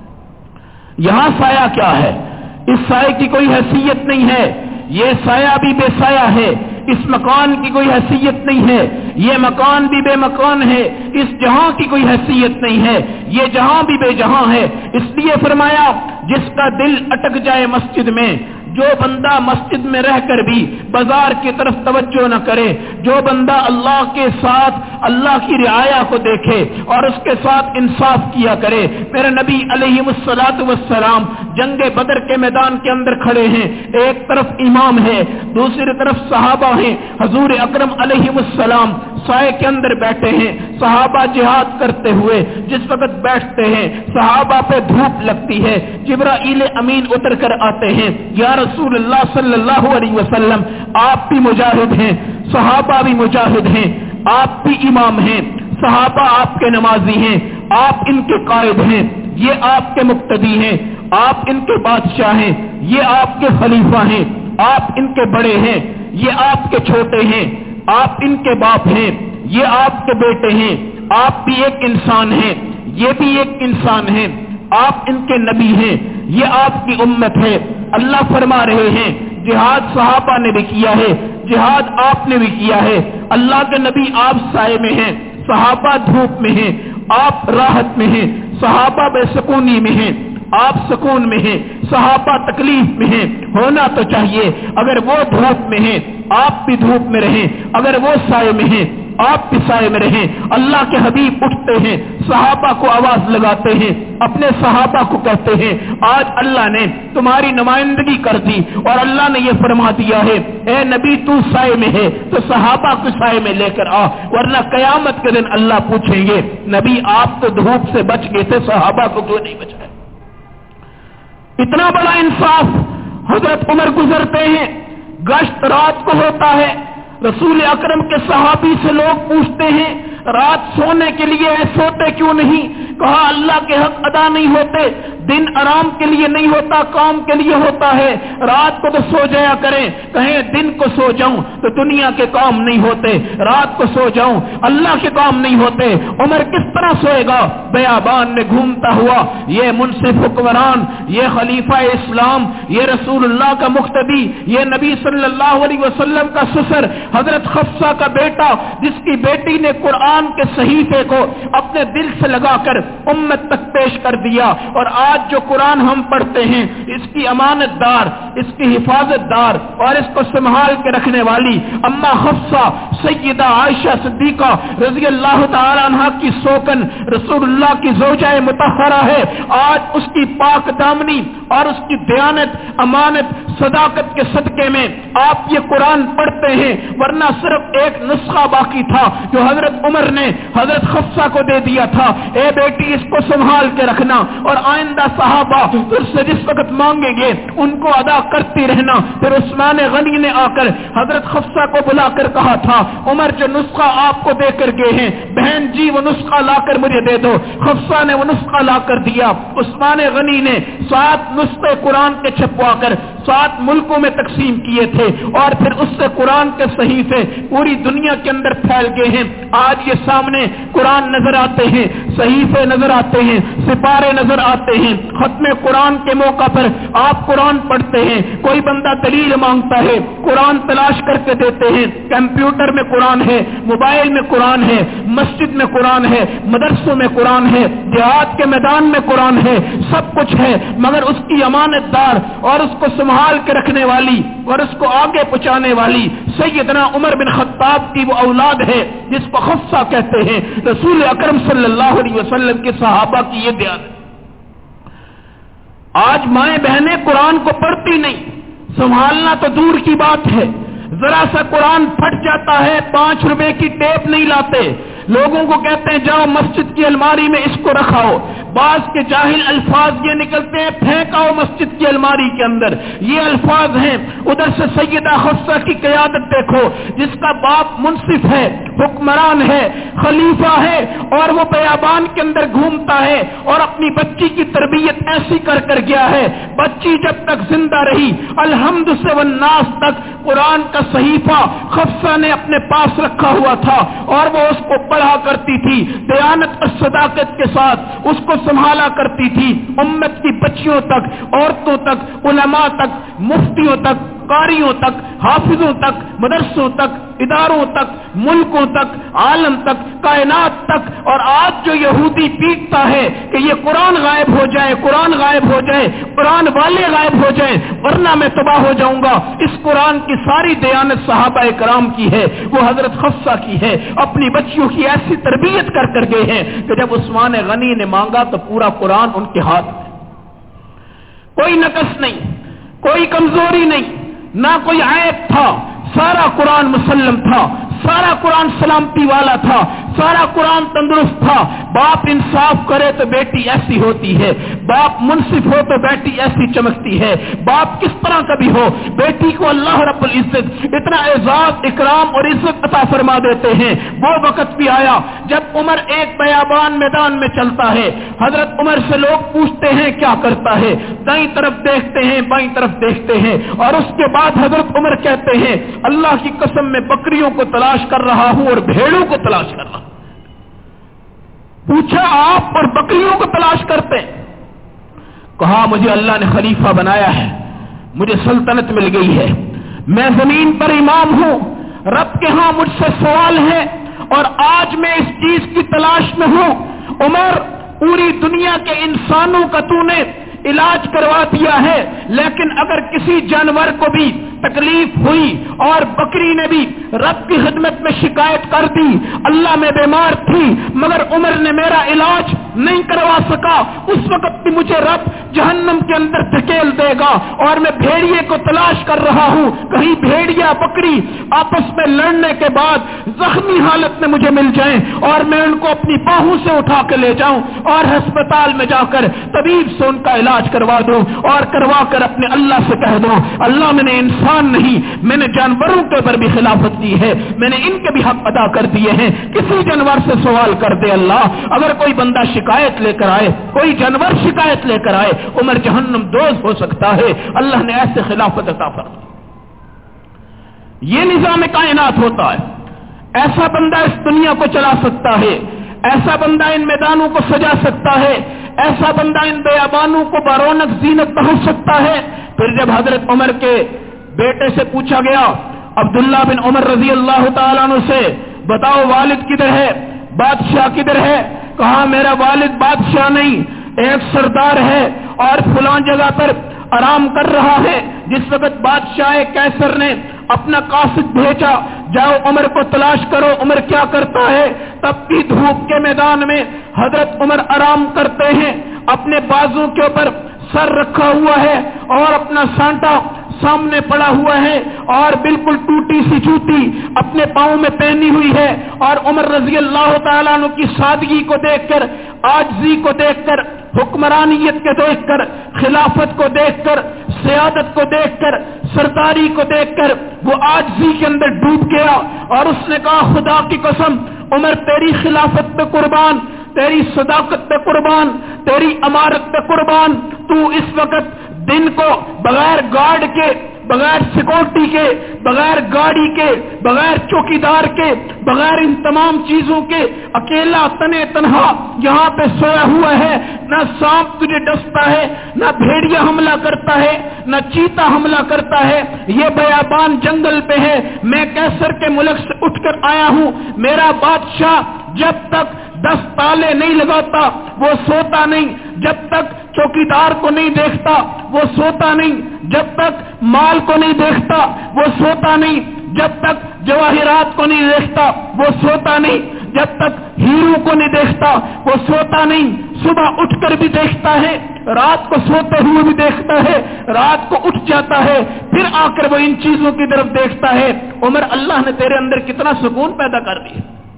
یہاں سایہ کیا ہے؟ اس سائے کی کوئی حیثیت نہیں ہے, یہ سایہ بھی بے سایہ ہے. اس مکان کی کوئی حیثیت نہیں ہے, یہ مکان بھی بے مکان ہے. اس جہاں کی کوئی حیثیت نہیں ہے, یہ جہاں بھی بے جہاں ہے. اس لیے فرمایا جس کا دل اٹک جائے مسجد میں, جو بندہ مسجد میں رہ کر بھی بازار کی طرف توجہ نہ کرے, جو بندہ اللہ کے ساتھ اللہ کی رعایا کو دیکھے اور اس کے ساتھ انصاف کیا کرے. میرے نبی علیہ الصلوۃ والسلام جنگ بدر کے میدان کے اندر کھڑے ہیں, ایک طرف امام ہے, دوسری طرف صحابہ ہیں. حضور اکرم علیہ السلام سائے کے اندر بیٹھے ہیں. صحابہ جہاد کرتے ہوئے جس وقت بیٹھتے ہیں صحابہ پہ دھوپ لگتی ہے, جبرائیل امین اتر کر آتے ہیں, یا رسول اللہ صلی اللہ علیہ وسلم آپ بھی مجاہد ہیں, صحابہ بھی مجاہد ہیں, آپ بھی امام ہیں, صحابہ آپ کے نمازی ہیں, آپ ان کے قائد ہیں, یہ آپ کے مقتدی ہیں, آپ ان کے بادشاہ ہیں, یہ آپ کے خلیفہ ہیں, آپ ان کے بڑے ہیں, یہ آپ کے چھوٹے ہیں, آپ ان کے باپ ہیں, یہ آپ کے بیٹے ہیں, آپ بھی ایک انسان ہیں, یہ بھی ایک انسان ہیں, آپ ان کے نبی ہیں, یہ آپ کی امت ہے. اللہ فرما رہے ہیں جہاد صحابہ نے بھی کیا ہے، جہاد آپ نے بھی کیا ہے۔ اللہ کے نبی آپ سائے میں ہیں، صحابہ دھوپ میں ہیں، آپ راحت میں ہیں، صحابہ بے سکونی میں ہیں، آپ سکون میں ہیں، صحابہ تکلیف میں ہیں۔ ہونا تو چاہیے اگر وہ دھوپ میں ہیں آپ بھی دھوپ میں رہیں، اگر وہ سائے میں ہیں آپ بھی سائے میں رہیں۔ اللہ کے حبیب اٹھتے ہیں، صحابہ کو آواز لگاتے ہیں، اپنے صحابہ کو کہتے ہیں آج اللہ نے تمہاری نمائندگی کر دی اور اللہ نے یہ فرما دیا ہے اے نبی تو سائے میں ہے تو صحابہ کو سائے میں لے کر آ، ورنہ قیامت کے دن اللہ پوچھیں گے نبی آپ تو دھوپ سے بچ گئے تھے، صحابہ کو کیوں نہیں بچائے؟ اتنا بڑا انصاف۔ حضرت عمر گزرتے ہیں، گشت رات کو ہوتا ہے، رسول اکرم کے صحابی سے لوگ پوچھتے ہیں رات سونے کے لیے سوتے کیوں نہیں؟ کہا اللہ کے حق ادا نہیں ہوتے، دن آرام کے لیے نہیں ہوتا، کام کے لیے ہوتا ہے، رات کو تو سو جایا کریں۔ کہیں دن کو سو جاؤں تو دنیا کے کام نہیں ہوتے، رات کو سو جاؤں اللہ کے کام نہیں ہوتے۔ عمر کس طرح سوئے گا؟ بیابان میں گھومتا ہوا یہ منصف حکمران، یہ خلیفہ اسلام، یہ رسول اللہ کا مقتدی، یہ نبی صلی اللہ علیہ وسلم کا سسر حضرت حفصہ کا بیٹا، جس کی بیٹی نے قرآن کے صحیفے کو اپنے دل سے لگا کر امت تک پیش کر دیا، اور آج جو قرآن ہم پڑھتے ہیں اس کی امانت دار، اس کی حفاظت دار اور اس کو سنبھال کے رکھنے والی اما حفصہ سیدہ عائشہ صدیقہ رضی اللہ تعالی عنہا کی سوکن رسول اللہ کی زوجہ مطہرہ ہے۔ آج اس کی پاک دامنی اور اس کی دیانت، امانت، صداقت کے صدقے میں آپ یہ قرآن پڑھتے ہیں، ورنہ صرف ایک نسخہ باقی تھا جو حضرت عمر نے حضرت حفصہ کو دے دیا تھا، اے بیٹی اس کو سنبھال کے رکھنا، اور آئندہ صحابہ تجھ سے جس وقت مانگیں گے ان کو ادا کرتی رہنا۔ پھر عثمان غنی نے آ کر حضرت حفصہ کو بلا کر کہا تھا عمر جو نسخہ آپ کو دے کر گئے ہیں بہن جی وہ نسخہ لا کر مجھے دے دو۔ حفصہ نے وہ نسخہ لا کر دیا۔ عثمان غنی نے سات نسخے قرآن کے چھپوا کر سات ملکوں میں تقسیم کیے تھے، اور پھر اس سے قرآن کے صحیفے پوری دنیا کے اندر پھیل گئے ہیں۔ آج یہ سامنے قرآن نظر آتے ہیں، صحیفے نظر آتے ہیں، سپارے نظر آتے ہیں۔ ختم قرآن کے موقع پر آپ قرآن پڑھتے ہیں، کوئی بندہ دلیل مانگتا ہے قرآن تلاش کر کے دیتے ہیں، کمپیوٹر میں قرآن ہے، موبائل میں قرآن ہے، مسجد میں قرآن ہے، مدرسوں میں قرآن ہے، جہاد کے میدان میں قرآن ہے، سب کچھ ہے، مگر اس کی امانت دار اور اس کو سنبھال کے رکھنے والی اور اس کو آگے پہنچانے والی سیدنا عمر بن خطاب کی وہ اولاد ہے جس کو حفصہ کہتے ہیں، رسول اکرم صلی اللہ علیہ وسلم کے صحابہ کی یہ دیانت۔ آج مائیں بہنیں قرآن کو پڑھتی نہیں، سنبھالنا تو دور کی بات ہے، ذرا سا قرآن پھٹ جاتا ہے پانچ روپے کی ٹیپ نہیں لاتے، لوگوں کو کہتے ہیں جاؤ مسجد کی الماری میں اس کو رکھاؤ، بعض کے جاہل الفاظ یہ نکلتے ہیں پھینکاؤ مسجد کی الماری کے اندر، یہ الفاظ ہیں۔ ادھر سے سیدہ حفصہ کی قیادت دیکھو جس کا باپ منصف ہے، حکمران ہے، خلیفہ ہے، اور وہ بیابان کے اندر گھومتا ہے اور اپنی بچی کی تربیت ایسی کر کر گیا ہے، بچی جب تک زندہ رہی الحمد سے والناس تک قرآن کا صحیفہ حفصہ نے اپنے پاس رکھا ہوا تھا، اور وہ اس کو پڑھا کرتی تھی، دیانت اور صداقت کے ساتھ اس کو سنبھالا کرتی تھی۔ امت کی بچیوں تک، عورتوں تک، علماء تک، مفتیوں تک، قاریوں تک، حافظوں تک، مدرسوں تک، اداروں تک، ملکوں تک، عالم تک، کائنات تک۔ اور آج جو یہودی پیٹتا ہے کہ یہ قرآن غائب ہو جائے، قرآن غائب ہو جائے، قرآن والے غائب ہو جائیں ورنہ میں تباہ ہو جاؤں گا، اس قرآن کی ساری دیانت صحابہ کرام کی ہے، وہ حضرت حفصہ کی ہے، اپنی بچیوں کی ایسی تربیت کر کر گئے ہیں کہ جب عثمان غنی نے مانگا تو پورا قرآن ان کے ہاتھ میں، کوئی نقص نہیں، کوئی کمزوری نہیں، نہ کوئی عیب تھا، سارا قرآن مسلم تھا، سارا قرآن سلامتی والا تھا، سارا قرآن تندرست تھا۔ باپ انصاف کرے تو بیٹی ایسی ہوتی ہے، باپ منصف ہو تو بیٹی ایسی چمکتی ہے، باپ کس طرح کا بھی ہو بیٹی کو اللہ رب العزت اتنا اعزاز، اکرام اور عزت عطا فرما دیتے ہیں۔ وہ وقت بھی آیا جب عمر ایک بیابان میدان میں چلتا ہے، حضرت عمر سے لوگ پوچھتے ہیں کیا کرتا ہے، دائیں طرف دیکھتے ہیں، بائیں طرف دیکھتے ہیں، اور اس کے بعد حضرت عمر کہتے ہیں اللہ کی قسم میں بکریوں کو تلاش کر رہا ہوں اور بھیڑوں کو تلاش کر رہا ہوں۔ پوچھا آپ اور بکریوں کو تلاش کرتے؟ کہا مجھے اللہ نے خلیفہ بنایا ہے، مجھے سلطنت مل گئی ہے، میں زمین پر امام ہوں، رب کے ہاں مجھ سے سوال ہے اور آج میں اس چیز کی تلاش میں ہوں۔ عمر، پوری دنیا کے انسانوں کا تو نے علاج کروا دیا ہے، لیکن اگر کسی جانور کو بھی تکلیف ہوئی اور بکری نے بھی رب کی خدمت میں شکایت کر دی، اللہ میں بیمار تھی مگر عمر نے میرا علاج نہیں کروا سکا، اس وقت بھی مجھے رب جہنم کے اندر دھکیل دے گا، اور میں بھیڑیے کو تلاش کر رہا ہوں، کہیں بھیڑیا بکری آپس میں لڑنے کے بعد زخمی حالت میں مجھے مل جائیں اور میں ان کو اپنی باہوں سے اٹھا کے لے جاؤں اور ہسپتال میں جا کر طبیب سے ان کا علاج کروا دوں اور کروا کر اپنے اللہ سے کہہ دوں، اللہ میں نے انسان نہیں، میں نے جانوروں کے اوپر بھی خلافت کی ہے، میں نے ان کے بھی حق ادا کر دیے ہیں، کسی جانور سے سوال کر دے اللہ، اگر کوئی بندہ شکایت لے کر آئے، کوئی جانور شکایت لے کر آئے، عمر جہنم دوز ہو سکتا ہے۔ اللہ نے ایسے خلافت عطا فرمائی۔ یہ نظام کائنات ہوتا ہے، ایسا بندہ اس دنیا کو چلا سکتا ہے، ایسا بندہ ان میدانوں کو سجا سکتا ہے، ایسا بندہ ان بیابانوں کو برونق زینت پہنچ سکتا ہے۔ پھر جب حضرت عمر کے بیٹے سے پوچھا گیا، عبداللہ بن عمر رضی اللہ تعالیٰ عنہ سے، بتاؤ والد کدھر ہے، بادشاہ کدھر ہے؟ کہا میرا والد بادشاہ نہیں، ایک سردار ہے اور فلاں جگہ پر آرام کر رہا ہے۔ جس وقت بادشاہ کیسر نے اپنا قاصد بھیجا، جاؤ عمر کو تلاش کرو عمر کیا کرتا ہے، تب بھی دھوپ کے میدان میں حضرت عمر آرام کرتے ہیں، اپنے بازو کے اوپر سر رکھا ہوا ہے اور اپنا سانٹا سامنے پڑا ہوا ہے اور بالکل ٹوٹی سی جوتی اپنے پاؤں میں پہنی ہوئی ہے، اور عمر رضی اللہ تعالیٰ عنہ کی سادگی کو دیکھ کر، عاجزی کو دیکھ کر، حکمرانیت کے دیکھ کر، خلافت کو دیکھ کر، سیادت کو دیکھ کر، سرداری کو دیکھ کر وہ عاجزی کے اندر ڈوب گیا اور اس نے کہا خدا کی قسم عمر تیری خلافت پہ قربان، تیری صداقت پہ قربان، تیری امارت پہ قربان، تو اس وقت دن کو بغیر گارڈ کے، بغیر سیکورٹی کے، بغیر گاڑی کے، بغیر چوکیدار کے، بغیر ان تمام چیزوں کے اکیلا تنے تنہا یہاں پہ سویا ہوا ہے، نہ سانپ تجھے ڈستا ہے، نہ بھیڑیا حملہ کرتا ہے، نہ چیتا حملہ کرتا ہے، یہ بیابان جنگل پہ ہے، میں کیسر کے ملک سے اٹھ کر آیا ہوں، میرا بادشاہ جب تک دس تالے نہیں لگاتا وہ سوتا نہیں، جب تک چوکیدار کو نہیں دیکھتا وہ سوتا نہیں، جب تک مال کو نہیں دیکھتا وہ سوتا نہیں، جب تک جواہرات کو نہیں دیکھتا وہ سوتا نہیں، جب تک ہیرو کو نہیں دیکھتا وہ سوتا نہیں، صبح اٹھ کر بھی دیکھتا ہے، رات کو سوتے ہوئے بھی دیکھتا ہے، رات کو اٹھ جاتا ہے پھر آ کر وہ ان چیزوں کی طرف دیکھتا ہے۔ عمر اللہ نے تیرے اندر کتنا سکون پیدا کر دیا۔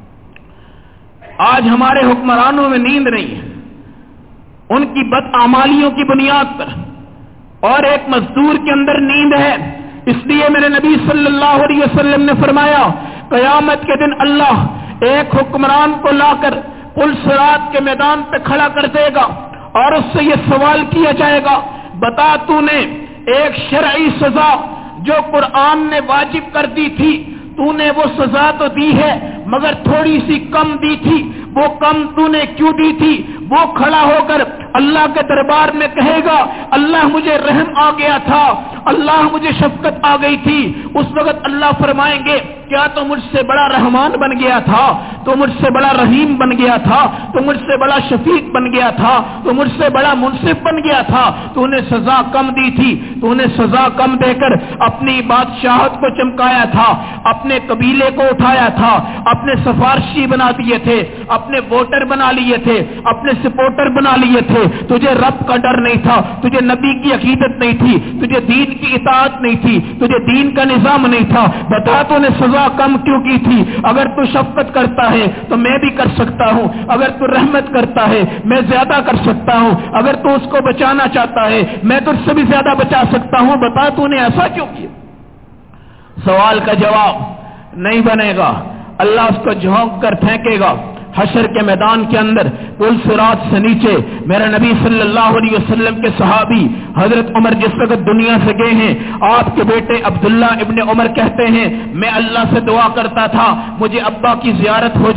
آج ہمارے حکمرانوں میں نیند نہیں ہے، ان کی بدعمالیوں کی بنیاد پر، اور ایک مزدور کے اندر نیند ہے، اس لیے میرے نبی صلی اللہ علیہ وسلم نے فرمایا قیامت کے دن اللہ ایک حکمران کو لا کر پل صراط کے میدان پہ کھڑا کر دے گا اور اس سے یہ سوال کیا جائے گا، بتا تو نے ایک شرعی سزا جو قرآن نے واجب کر دی تھی، تو نے وہ سزا تو دی ہے مگر تھوڑی سی کم دی تھی، وہ کم تو نے کیوں دی تھی؟ وہ کھڑا ہو کر اللہ کے دربار میں کہے گا اللہ مجھے رحم آ گیا تھا، اللہ مجھے شفقت آ گئی تھی۔ اس وقت اللہ فرمائیں گے کیا تو مجھ سے بڑا رحمان بن گیا تھا، تو مجھ سے بڑا رحیم بن گیا تھا، تو مجھ سے بڑا شفیق بن گیا تھا، تو مجھ سے بڑا منصف بن گیا تھا، تو نے سزا کم دی تھی، تو نے سزا کم دے کر اپنی بادشاہت کو چمکایا تھا، اپنے قبیلے کو اٹھایا تھا، اپنے سفارشی بنا دیے تھے، اپنے ووٹر بنا لیے تھے، اپنے سپورٹر بنا لیے تھے، تجھے رب کا ڈر نہیں تھا، تجھے نبی کی عقیدت نہیں تھی، تجھے دین کی اطاعت نہیں تھی، تجھے دین کا نظام نہیں تھا، بتا تو نے سزا کم کیوں کی تھی؟ اگر تو شفقت کرتا ہے تو میں بھی کر سکتا ہوں، اگر تو رحمت کرتا ہے میں زیادہ کر سکتا ہوں، اگر تو اس کو بچانا چاہتا ہے میں تجھ سے بھی زیادہ بچا سکتا ہوں، بتا تو نے ایسا کیوں کیا؟ سوال کا جواب نہیں بنے گا، اللہ اس کو جھونک کر پھینکے گا حشر کے میدان کے اندر پل صراط سے نیچے۔ میرے نبی صلی اللہ علیہ وسلم کے صحابی حضرت عمر جس وقت دنیا سے گئے ہیں، آپ کے بیٹے عبداللہ ابن عمر کہتے ہیں میں اللہ سے دعا کرتا تھا مجھے ابا کی زیارت ہو جائے،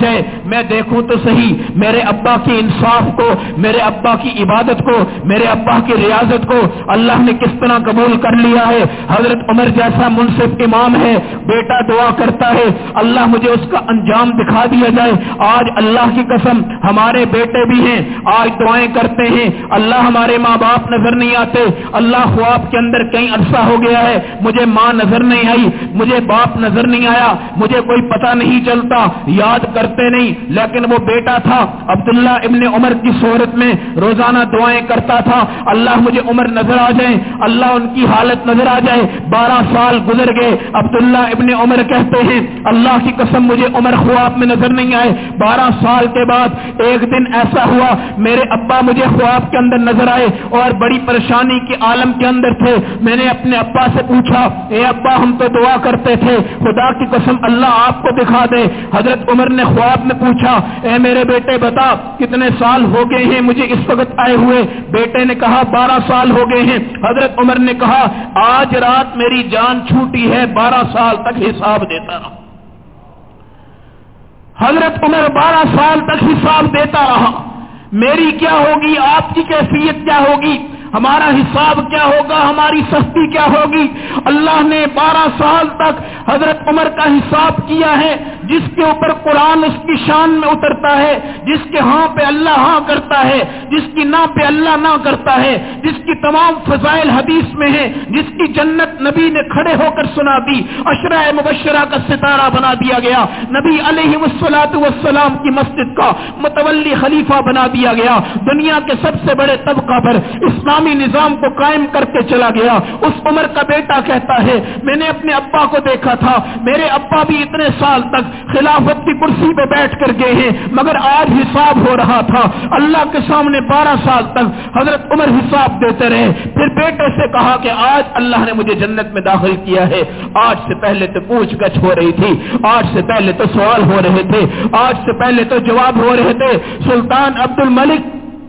میں دیکھوں تو صحیح میرے ابا کی انصاف کو, میرے ابا کی عبادت کو, میرے ابا کی ریاضت کو اللہ نے کس طرح قبول کر لیا ہے. حضرت عمر جیسا منصف امام ہے, بیٹا دعا کرتا ہے اللہ مجھے اس کا انجام دکھا دیا جائے. آج اللہ کی قسم ہمارے بیٹے بھی ہیں, آج دعائیں کرتے ہیں اللہ ہمارے ماں باپ نظر نہیں آتے, اللہ خواب کے اندر کئی عرصہ ہو گیا ہے مجھے ماں نظر نہیں آئی, مجھے باپ نظر نہیں آیا, مجھے کوئی پتہ نہیں چلتا, یاد کرتے نہیں. لیکن وہ بیٹا تھا عبداللہ ابن عمر کی صورت میں روزانہ دعائیں کرتا تھا اللہ مجھے عمر نظر آ جائے, اللہ ان کی حالت نظر آ جائے. بارہ سال گزر گئے, عبداللہ ابن عمر کہتے ہیں اللہ کی قسم مجھے عمر خواب میں نظر نہیں آئے. بارہ سال کے بعد ایک دن ایسا ہوا میرے ابا مجھے خواب کے اندر نظر آئے اور بڑی پریشانی کے عالم کے اندر تھے. میں نے اپنے ابا سے پوچھا اے ابا ہم تو دعا کرتے تھے, خدا کی قسم اللہ آپ کو دکھا دے. حضرت عمر نے خواب میں پوچھا اے میرے بیٹے بتا کتنے سال ہو گئے ہیں مجھے اس وقت آئے ہوئے. بیٹے نے کہا بارہ سال ہو گئے ہیں. حضرت عمر نے کہا آج رات میری جان چھوٹی ہے, بارہ سال تک حساب دیتا رہا. حضرت عمر بارہ سال تک حساب دیتا رہا. میری کیا ہوگی, آپ کی کیفیت کیا ہوگی, ہمارا حساب کیا ہوگا, ہماری سختی کیا ہوگی. اللہ نے بارہ سال تک حضرت عمر کا حساب کیا ہے. جس کے اوپر قرآن اس کی شان میں اترتا ہے, جس کے ہاں پہ اللہ ہاں کرتا ہے, جس کی نہ پہ اللہ نہ کرتا ہے, جس کی تمام فضائل حدیث میں ہیں, جس کی جنت نبی نے کھڑے ہو کر سنا دی, عشرہ مبشرہ کا ستارہ بنا دیا گیا, نبی علیہ الصلوۃ والسلام کی مسجد کا متولی خلیفہ بنا دیا گیا, دنیا کے سب سے بڑے طبقہ پر اسلامی نظام کو قائم کر کے چلا گیا. اس عمر کا بیٹا کہتا ہے میں نے اپنے ابا کو دیکھا تھا, میرے ابا بھی اتنے سال تک خلافت کی کرسی پہ بیٹھ کر گئے ہیں مگر آج حساب ہو رہا تھا. اللہ کے سامنے بارہ سال تک حضرت عمر حساب دیتے رہے. پھر بیٹے سے کہا کہ آج اللہ نے مجھے جنت میں داخل کیا ہے, آج سے پہلے تو پوچھ گچھ ہو رہی تھی, آج سے پہلے تو سوال ہو رہے تھے, آج سے پہلے تو جواب ہو رہے تھے. سلطان عبد الملک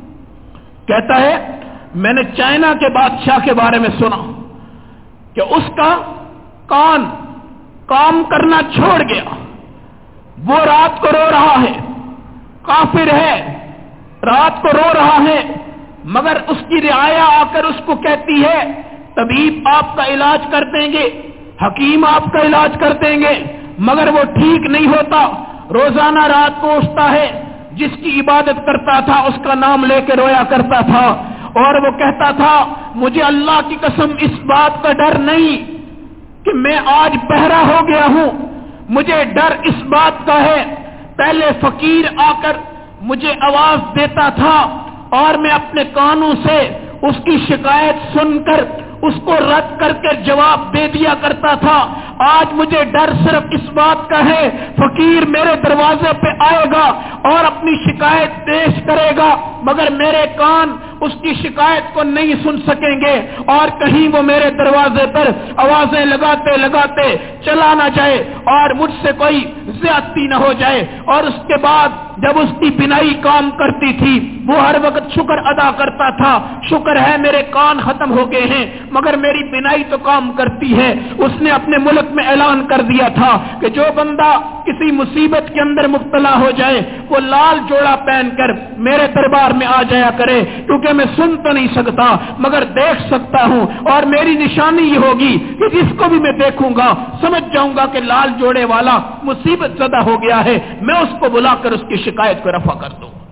کہتا ہے میں نے چائنا کے بادشاہ کے بارے میں سنا کہ اس کا کان کام کرنا چھوڑ گیا, وہ رات کو رو رہا ہے, کافر ہے, رات کو رو رہا ہے, مگر اس کی رعایا آ کر اس کو کہتی ہے طبیب آپ کا علاج کر دیں گے, حکیم آپ کا علاج کر دیں گے, مگر وہ ٹھیک نہیں ہوتا. روزانہ رات کو اٹھتا ہے, جس کی عبادت کرتا تھا اس کا نام لے کے رویا کرتا تھا, اور وہ کہتا تھا مجھے اللہ کی قسم اس بات کا ڈر نہیں کہ میں آج بہرا ہو گیا ہوں, مجھے ڈر اس بات کا ہے پہلے فقیر آ کر مجھے آواز دیتا تھا اور میں اپنے کانوں سے اس کی شکایت سن کر اس کو رد کر کے جواب دے دیا کرتا تھا. آج مجھے ڈر صرف اس بات کا ہے فقیر میرے دروازے پہ آئے گا اور اپنی شکایت پیش کرے گا مگر میرے کان اس کی شکایت کو نہیں سن سکیں گے, اور کہیں وہ میرے دروازے پر آوازیں لگاتے لگاتے چلا نہ جائے اور مجھ سے کوئی زیادتی نہ ہو جائے. اور اس کے بعد جب اس کی بینائی کام کرتی تھی وہ ہر وقت شکر ادا کرتا تھا, شکر ہے میرے کان ختم ہو گئے ہیں مگر میری بینائی تو کام کرتی ہے. اس نے اپنے ملک میں اعلان کر دیا تھا کہ جو بندہ کسی مصیبت کے اندر مبتلا ہو جائے وہ لال جوڑا پہن کر میرے دربار میں آ جایا کرے, کیونکہ میں سن تو نہیں سکتا مگر دیکھ سکتا ہوں, اور میری نشانی یہ ہوگی کہ جس کو بھی میں دیکھوں گا سمجھ جاؤں گا کہ لال جوڑے والا مصیبت زدہ ہو گیا ہے, میں اس کو بلا کر اس کی شکایت کو رفع کر دوں.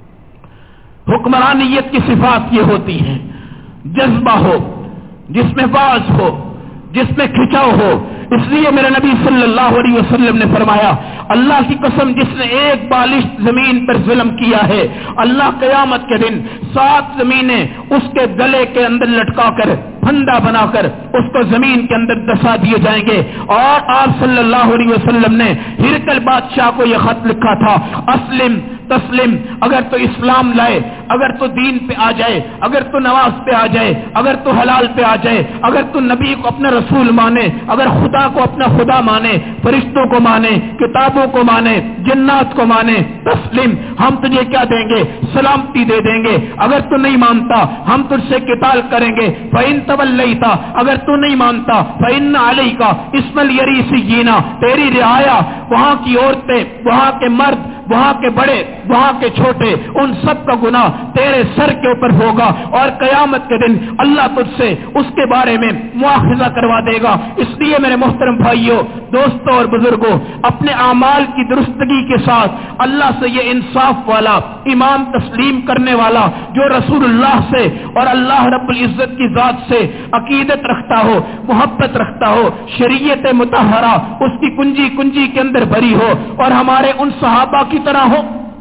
حکمرانیت کی صفات یہ ہوتی ہیں جذبہ ہو, جس میں باز ہو, جس میں کھچاؤ ہو. اس لیے میرے نبی صلی اللہ علیہ وسلم نے فرمایا اللہ کی قسم جس نے ایک بالشت زمین پر ظلم کیا ہے اللہ قیامت کے دن سات زمینیں اس کے گلے کے اندر لٹکا کر پھندا بنا کر اس کو زمین کے اندر دسا دیے جائیں گے. اور آپ صلی اللہ علیہ وسلم نے ہرقل بادشاہ کو یہ خط لکھا تھا اسلم تسلم, اگر تو اسلام لائے, اگر تو دین پہ آ جائے, اگر تو نماز پہ آ جائے, اگر تو حلال پہ آ جائے, اگر تو نبی کو اپنا رسول مانے, اگر خدا کو اپنا خدا مانے, فرشتوں کو مانے, کتابوں کو مانے, جنات کو مانے, تسلیم ہم تجھے کیا دیں گے سلامتی دے دیں گے. اگر تو نہیں مانتا ہم تجھ سے قتال کریں گے. فَإِن تَوَلَّيْتَ اگر تو نہیں مانتا فَإِنَّ عَلَيْكَ اسْمَ الْيَرِيسِيِّينَ تیری رعایا, وہاں کی عورتیں, وہاں کے مرد وہاں کے بڑے وہاں کے چھوٹے ان سب کا گناہ تیرے سر کے اوپر ہوگا اور قیامت کے دن اللہ تجھ سے اس کے بارے میں مواخذہ کروا دے گا۔ اس لیے میرے محترم بھائیوں، دوستوں اور بزرگوں، اپنے اعمال کی درستگی کے ساتھ اللہ سے یہ انصاف والا ایمان تسلیم کرنے والا جو رسول اللہ سے اور اللہ رب العزت کی ذات سے عقیدت رکھتا ہو، محبت رکھتا ہو، شریعت مطہرہ اس کی کنجی کنجی کے اندر بھری ہو اور ہمارے ان صحابہ کی طرح ہو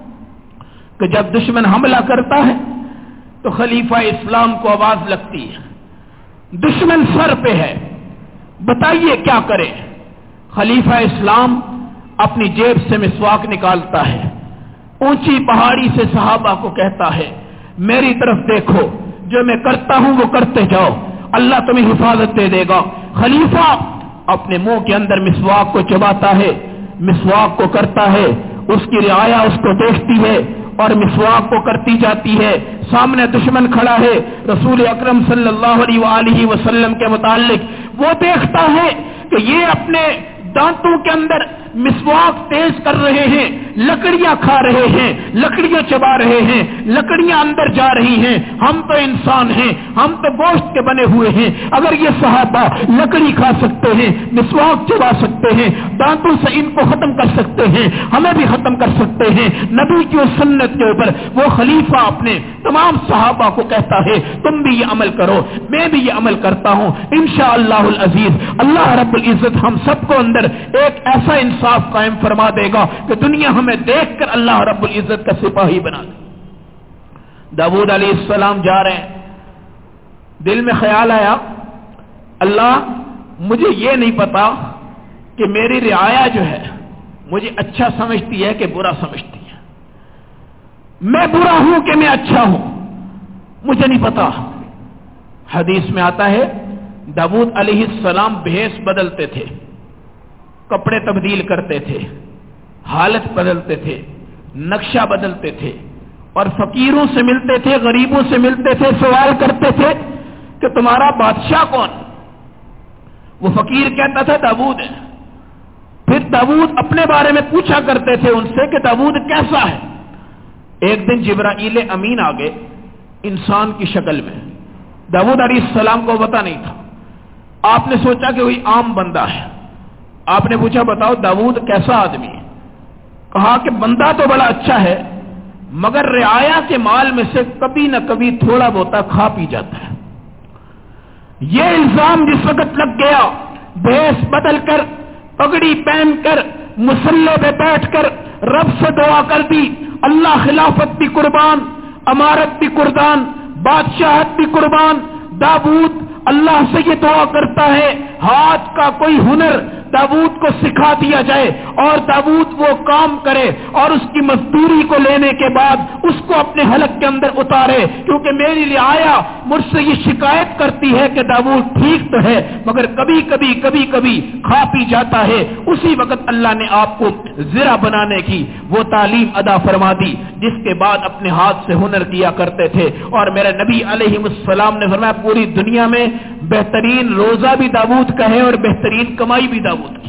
کہ جب دشمن حملہ کرتا ہے تو خلیفہ اسلام کو آواز لگتی ہے، دشمن سر پہ ہے، بتائیے کیا کرے؟ خلیفہ اسلام اپنی جیب سے مسواک نکالتا ہے، اونچی پہاڑی سے صحابہ کو کہتا ہے میری طرف دیکھو، جو میں کرتا ہوں وہ کرتے جاؤ، اللہ تمہیں حفاظت دے دے گا۔ خلیفہ اپنے منہ کے اندر مسواک کو چباتا ہے، مسواک کو کرتا ہے، اس کی رعایا اس کو دیکھتی ہے اور مسواک کو کرتی جاتی ہے۔ سامنے دشمن کھڑا ہے، رسول اکرم صلی اللہ علیہ وآلہ وسلم کے متعلق وہ دیکھتا ہے کہ یہ اپنے دانتوں کے اندر مسواک تیز کر رہے ہیں، لکڑیاں کھا رہے ہیں، لکڑیاں چبا رہے ہیں، لکڑیاں اندر جا رہی ہیں، ہم تو انسان ہیں، ہم تو گوشت کے بنے ہوئے ہیں، اگر یہ صحابہ لکڑی کھا سکتے ہیں، مسواک چبا سکتے ہیں، دانتوں سے ان کو ختم کر سکتے ہیں، ہمیں بھی ختم کر سکتے ہیں۔ نبی کی اس سنت کے اوپر وہ خلیفہ اپنے تمام صحابہ کو کہتا ہے تم بھی یہ عمل کرو، میں بھی یہ عمل کرتا ہوں، انشاءاللہ العزیز اللہ رب العزت ہم سب کو اندر ایک ایسا انصاف قائم فرما دے گا کہ دنیا ہمیں دیکھ کر اللہ رب العزت کا سپاہی بنا دے۔ داؤد علیہ السلام جا رہے ہیں، دل میں خیال آیا اللہ مجھے یہ نہیں پتا کہ میری رعایا جو ہے مجھے اچھا سمجھتی ہے کہ برا سمجھتی ہے، میں برا ہوں کہ میں اچھا ہوں، مجھے نہیں پتا۔ حدیث میں آتا ہے داؤد علیہ السلام بھیس بدلتے تھے، کپڑے تبدیل کرتے تھے، حالت بدلتے تھے، نقشہ بدلتے تھے اور فقیروں سے ملتے تھے، غریبوں سے ملتے تھے، سوال کرتے تھے کہ تمہارا بادشاہ کون؟ وہ فقیر کہتا تھا داؤد ہے۔ پھر داؤد اپنے بارے میں پوچھا کرتے تھے ان سے کہ داؤد کیسا ہے؟ ایک دن جبرائیل امین آ گئے انسان کی شکل میں، داؤد علیہ السلام کو پتا نہیں تھا، آپ نے سوچا کہ وہی عام بندہ ہے، آپ نے پوچھا بتاؤ داؤد کیسا آدمی ہے؟ کہا کہ بندہ تو بڑا اچھا ہے مگر رعایا کے مال میں سے کبھی نہ کبھی تھوڑا بہت کھا پی جاتا ہے۔ یہ الزام جس وقت لگ گیا، بھیس بدل کر، پگڑی پہن کر، مسلح پہ بیٹھ کر رب سے دعا کر دی اللہ خلافت بھی قربان، امارت بھی قربان، بادشاہت بھی قربان۔ داؤد اللہ سے یہ دعا کرتا ہے ہاتھ کا کوئی ہنر داؤد کو سکھا دیا جائے اور داؤد وہ کام کرے اور اس کی مزدوری کو لینے کے بعد اس کو اپنے حلق کے اندر اتارے، کیونکہ میری رعایا مجھ سے یہ شکایت کرتی ہے کہ داؤد ٹھیک تو ہے مگر کبھی کبھی کبھی کبھی کھا پی جاتا ہے۔ اسی وقت اللہ نے آپ کو زرہ بنانے کی وہ تعلیم ادا فرما دی جس کے بعد اپنے ہاتھ سے ہنر کیا کرتے تھے، اور میرے نبی علیہ السلام نے فرمایا پوری دنیا میں بہترین روزہ بھی داؤد کا ہے اور بہترین کمائی بھی داؤد کی۔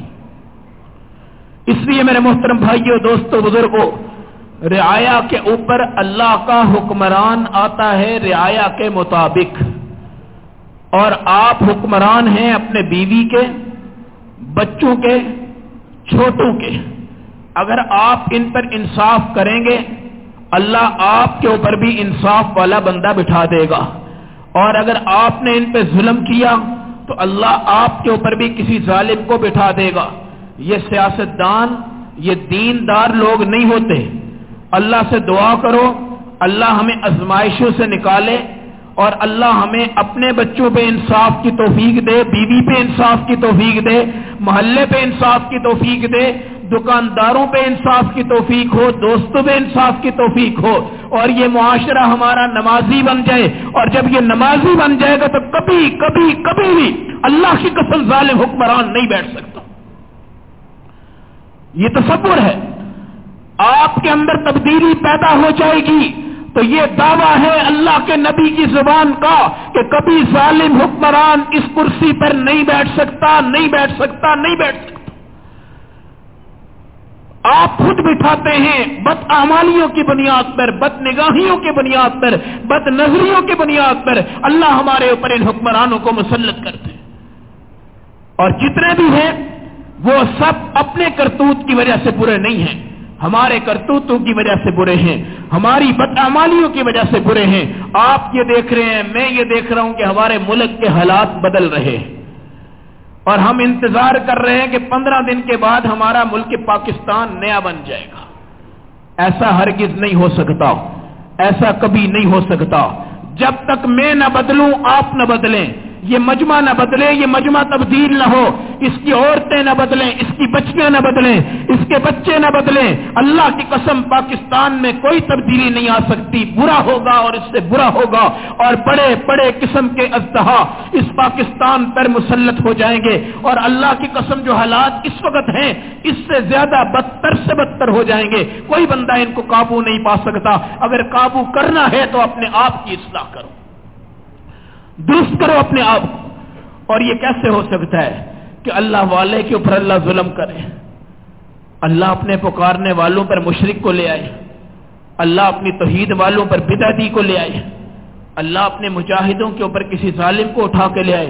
اس لیے میرے محترم بھائیوں، دوستوں، بزرگوں، رعایا کے اوپر اللہ کا حکمران آتا ہے رعایا کے مطابق، اور آپ حکمران ہیں اپنے بیوی کے، بچوں کے، چھوٹوں کے۔ اگر آپ ان پر انصاف کریں گے اللہ آپ کے اوپر بھی انصاف والا بندہ بٹھا دے گا، اور اگر آپ نے ان پہ ظلم کیا تو اللہ آپ کے اوپر بھی کسی ظالم کو بٹھا دے گا۔ یہ سیاستدان، یہ دیندار لوگ نہیں ہوتے۔ اللہ سے دعا کرو اللہ ہمیں آزمائشوں سے نکالے اور اللہ ہمیں اپنے بچوں پہ انصاف کی توفیق دے، بیوی پہ انصاف کی توفیق دے، محلے پہ انصاف کی توفیق دے، دکانداروں پہ انصاف کی توفیق ہو، دوستوں پہ انصاف کی توفیق ہو، اور یہ معاشرہ ہمارا نمازی بن جائے۔ اور جب یہ نمازی بن جائے گا تو کبھی کبھی کبھی بھی اللہ کی قسم ظالم حکمران نہیں بیٹھ سکتا۔ یہ تصور ہے، آپ کے اندر تبدیلی پیدا ہو جائے گی تو یہ دعویٰ ہے اللہ کے نبی کی زبان کا کہ کبھی ظالم حکمران اس کرسی پر نہیں بیٹھ سکتا، نہیں بیٹھ سکتا، نہیں بیٹھ سکتا۔ آپ خود بٹھاتے ہیں بدعمالیوں کی بنیاد پر، بد نگاہیوں کی بنیاد پر، بد نظریوں کی بنیاد پر اللہ ہمارے اوپر ان حکمرانوں کو مسلط کرتے ہیں، اور جتنے بھی ہیں وہ سب اپنے کرتوت کی وجہ سے برے نہیں ہیں، ہمارے کرتوتوں کی وجہ سے برے ہیں، ہماری بدعمالیوں کی وجہ سے برے ہیں۔ آپ یہ دیکھ رہے ہیں، میں یہ دیکھ رہا ہوں کہ ہمارے ملک کے حالات بدل رہے ہیں، اور ہم انتظار کر رہے ہیں کہ پندرہ دن کے بعد ہمارا ملک پاکستان نیا بن جائے گا۔ ایسا ہرگز نہیں ہو سکتا، ایسا کبھی نہیں ہو سکتا جب تک میں نہ بدلوں، آپ نہ بدلیں، یہ مجمع نہ بدلے، یہ مجمع تبدیل نہ ہو، اس کی عورتیں نہ بدلیں، اس کی بچیاں نہ بدلیں، اس کے بچے نہ بدلیں، اللہ کی قسم پاکستان میں کوئی تبدیلی نہیں آ سکتی، برا ہوگا اور اس سے برا ہوگا، اور بڑے بڑے قسم کے اژدہا اس پاکستان پر مسلط ہو جائیں گے، اور اللہ کی قسم جو حالات اس وقت ہیں اس سے زیادہ بدتر سے بدتر ہو جائیں گے، کوئی بندہ ان کو قابو نہیں پا سکتا۔ اگر قابو کرنا ہے تو اپنے آپ کی اصلاح کرو، درست کرو اپنے آپ کو۔ اور یہ کیسے ہو سکتا ہے کہ اللہ والے کے اوپر اللہ ظلم کرے؟ اللہ اپنے پکارنے والوں پر مشرک کو لے آئے، اللہ اپنی توحید والوں پر بدعتی کو لے آئے، اللہ اپنے مجاہدوں کے اوپر کسی ظالم کو اٹھا کے لے آئے۔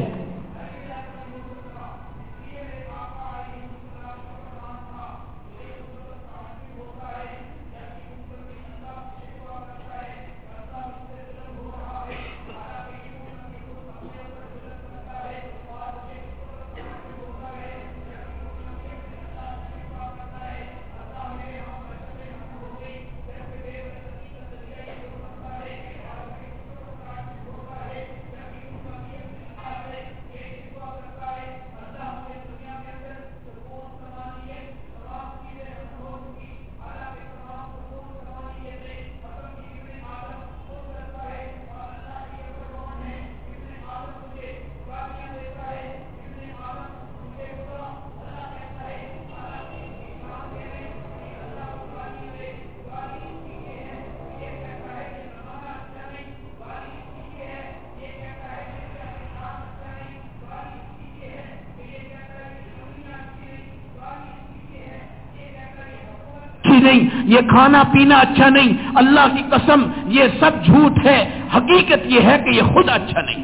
نہیں، یہ کھانا پینا اچھا نہیں، اللہ کی قسم یہ سب جھوٹ ہے، حقیقت یہ ہے کہ یہ خود اچھا نہیں۔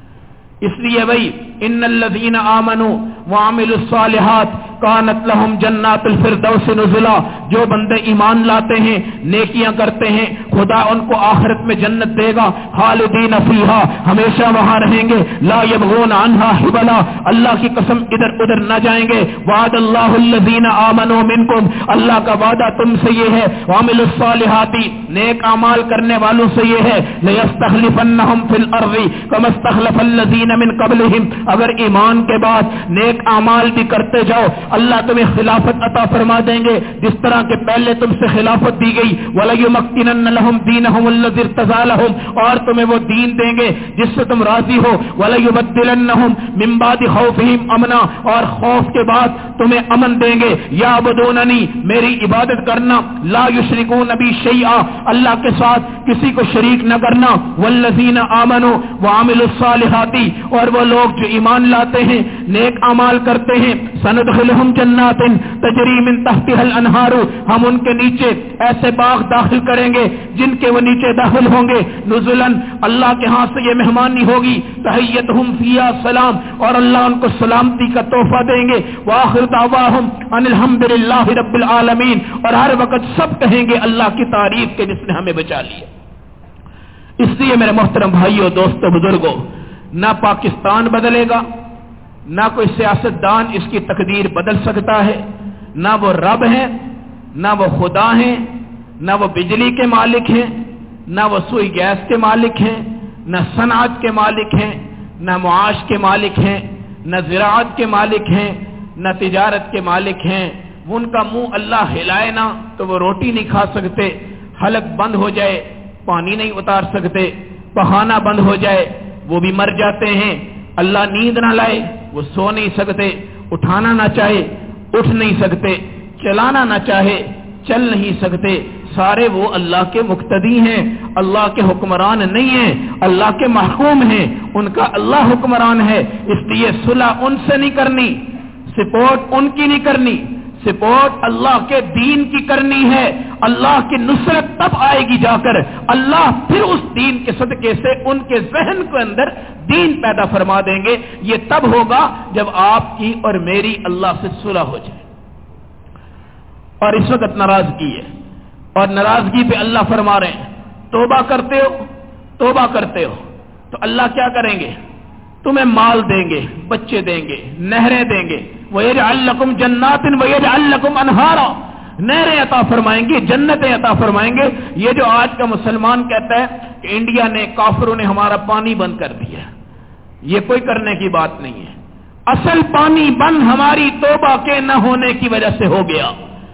اس لیے بھائی ان الذین آمنوا وعملوا الصالحات کانت لہم جنات الفردوس نزلا، جو بندے ایمان لاتے ہیں، نیکیاں کرتے ہیں، خدا ان کو آخرت میں جنت دے گا، خالدین فیہا، ہمیشہ وہاں رہیں گے، لا یبغون عنہا حبلا، اللہ کی قسم ادھر ادھر نہ جائیں گے۔ وعد اللہ الذین آمنوا منکم، اللہ کا وعدہ تم سے یہ ہے، وعملوا الصالحات، نیک اعمال کرنے والوں سے یہ ہے، لیستخلفنہم فی الارض کما استخلف الذین من قبلہم، اگر ایمان کے بعد نیک اعمال بھی کرتے جاؤ اللہ تمہیں خلافت عطا فرما دیں گے جس طرح کہ پہلے تم سے خلافت دی گئی، وَلَيُمَكِّنَنَّ لَهُمْ دِينَهُمُ الَّذِي ارْتَضَىٰ لَهُمْ، اور تمہیں وہ دین دیں گے جس سے تم راضی ہو، وَلَيُبَدِّلَنَّهُمْ مِن بَعْدِ خَوْفِهِمْ أَمْنًا، اور خوف کے بعد تمہیں امن دیں گے، يَعْبُدُونَنِي، میری عبادت کرنا، لَا يُشْرِكُونَ بِي شَيْئًا، اللہ کے ساتھ کسی کو شریک نہ کرنا، وَالَّذِينَ آمَنُوا وَعَمِلُوا الصَّالِحَاتِ، اور وہ لوگ جو ایمان لاتے ہیں، نیک اعمال کرتے ہیں، سندخلہم جنات تجری من تحتها الانہار، ہم ان کے نیچے ایسے باغ داخل کریں گے جن کے وہ نیچے داخل ہوں گے، نزلا، اللہ کے ہاں سے یہ مہمانی ہوگی، تحیتہم فیہا سلام، اور اللہ ان کو سلامتی کا تحفہ دیں گے، وآخر دعواہم ان الحمدللہ رب العالمین، اور ہر وقت سب کہیں گے اللہ کی تعریف کے جس نے ہمیں بچا لیا۔ اس لیے میرے محترم بھائیوں، دوستو، بزرگوں، نہ پاکستان بدلے گا، نہ کوئی سیاستدان اس کی تقدیر بدل سکتا ہے، نہ وہ رب ہیں، نہ وہ خدا ہیں، نہ وہ بجلی کے مالک ہیں، نہ وہ سوئی گیس کے مالک ہیں، نہ صنعت کے مالک ہیں، نہ معاش کے مالک ہیں، نہ زراعت کے مالک ہیں، نہ تجارت کے مالک ہیں۔ ان کا منہ اللہ ہلائے نہ تو وہ روٹی نہیں کھا سکتے، حلق بند ہو جائے پانی نہیں اتار سکتے، پخانہ بند ہو جائے وہ بھی مر جاتے ہیں، اللہ نیند نہ لائے وہ سو نہیں سکتے، اٹھانا نہ چاہے اٹھ نہیں سکتے، چلانا نہ چاہے چل نہیں سکتے، سارے وہ اللہ کے مقتدی ہیں، اللہ کے حکمران نہیں ہیں، اللہ کے محکوم ہیں، ان کا اللہ حکمران ہے۔ اس لیے صلح ان سے نہیں کرنی، سپورٹ ان کی نہیں کرنی، سپورٹ اللہ کے دین کی کرنی ہے. اللہ کی نصرت تب آئے گی جا کر, اللہ پھر اس دین کے صدقے سے ان کے ذہن کے اندر دین پیدا فرما دیں گے. یہ تب ہوگا جب آپ کی اور میری اللہ سے صلح ہو جائے. اور اس وقت ناراضگی ہے, اور ناراضگی پہ اللہ فرما رہے ہیں توبہ کرتے ہو, توبہ کرتے ہو تو اللہ کیا کریں گے؟ تمہیں مال دیں گے, بچے دیں گے, نہریں دیں گے. وَيَجْعَلْ لَكُمْ جَنَّاتٍ وَيَجْعَلْ لَكُمْ أَنْهَارًا, نہریں عطا فرمائیں گے, جنتیں عطا فرمائیں گے. یہ جو آج کا مسلمان کہتا ہے کہ انڈیا نے, کافروں نے ہمارا پانی بند کر دیا, یہ کوئی کرنے کی بات نہیں ہے. اصل پانی بند ہماری توبہ کے نہ ہونے کی وجہ سے ہو گیا.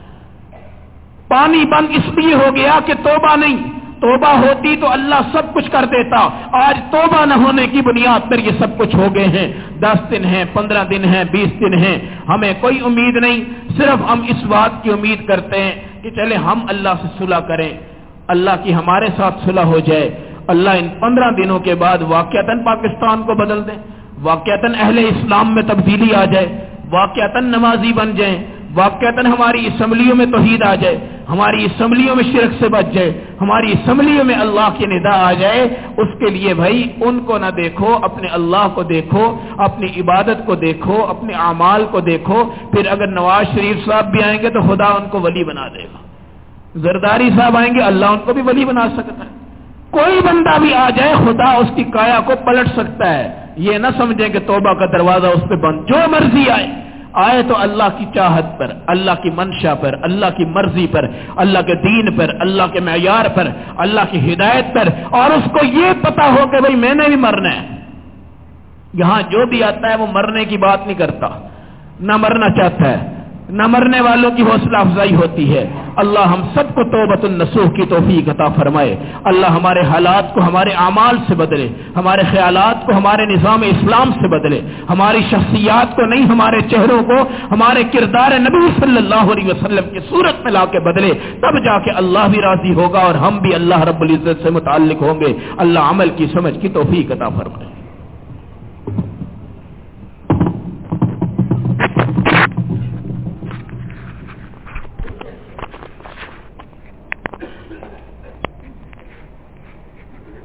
پانی بند اس لیے ہو گیا کہ توبہ نہیں, توبہ ہوتی تو اللہ سب کچھ کر دیتا. آج توبہ نہ ہونے کی بنیاد پر یہ سب کچھ ہو گئے ہیں. دس دن ہیں, پندرہ دن ہیں, بیس دن ہیں, ہمیں کوئی امید نہیں. صرف ہم اس بات کی امید کرتے ہیں کہ چلے ہم اللہ سے صلح کریں, اللہ کی ہمارے ساتھ صلح ہو جائے. اللہ ان پندرہ دنوں کے بعد واقعتاً پاکستان کو بدل دیں, واقعتاً اہل اسلام میں تبدیلی آ جائے, واقعتاً نمازی بن جائیں, واقعتاً ہماری اسمبلیوں میں توحید آ جائے, ہماری اسمبلیوں میں شرک سے بچ جائے, ہماری اسمبلیوں میں اللہ کی ندا آ جائے. اس کے لیے بھائی ان کو نہ دیکھو, اپنے اللہ کو دیکھو, اپنی عبادت کو دیکھو, اپنے اعمال کو دیکھو. پھر اگر نواز شریف صاحب بھی آئیں گے تو خدا ان کو ولی بنا دے گا. زرداری صاحب آئیں گے, اللہ ان کو بھی ولی بنا سکتا ہے. کوئی بندہ بھی آ جائے, خدا اس کی کایا کو پلٹ سکتا ہے. یہ نہ سمجھیں کہ توبہ کا دروازہ اس پہ بند, جو مرضی آئے آئے تو اللہ کی چاہت پر, اللہ کی منشا پر, اللہ کی مرضی پر, اللہ کے دین پر, اللہ کے معیار پر, اللہ کی ہدایت پر, اور اس کو یہ پتا ہو کہ بھئی میں نے بھی مرنا ہے. یہاں جو بھی آتا ہے وہ مرنے کی بات نہیں کرتا, نہ مرنا چاہتا ہے, نہ مرنے والوں کی حوصلہ افزائی ہوتی ہے. اللہ ہم سب کو توبۃ النصوح کی توفیق عطا فرمائے. اللہ ہمارے حالات کو ہمارے اعمال سے بدلے, ہمارے خیالات کو ہمارے نظام اسلام سے بدلے, ہماری شخصیات کو نہیں ہمارے چہروں کو ہمارے کردار نبی صلی اللہ علیہ وسلم کی صورت میں لا کے بدلے. تب جا کے اللہ بھی راضی ہوگا اور ہم بھی اللہ رب العزت سے متعلق ہوں گے. اللہ عمل کی سمجھ کی توفیق عطا فرمائے.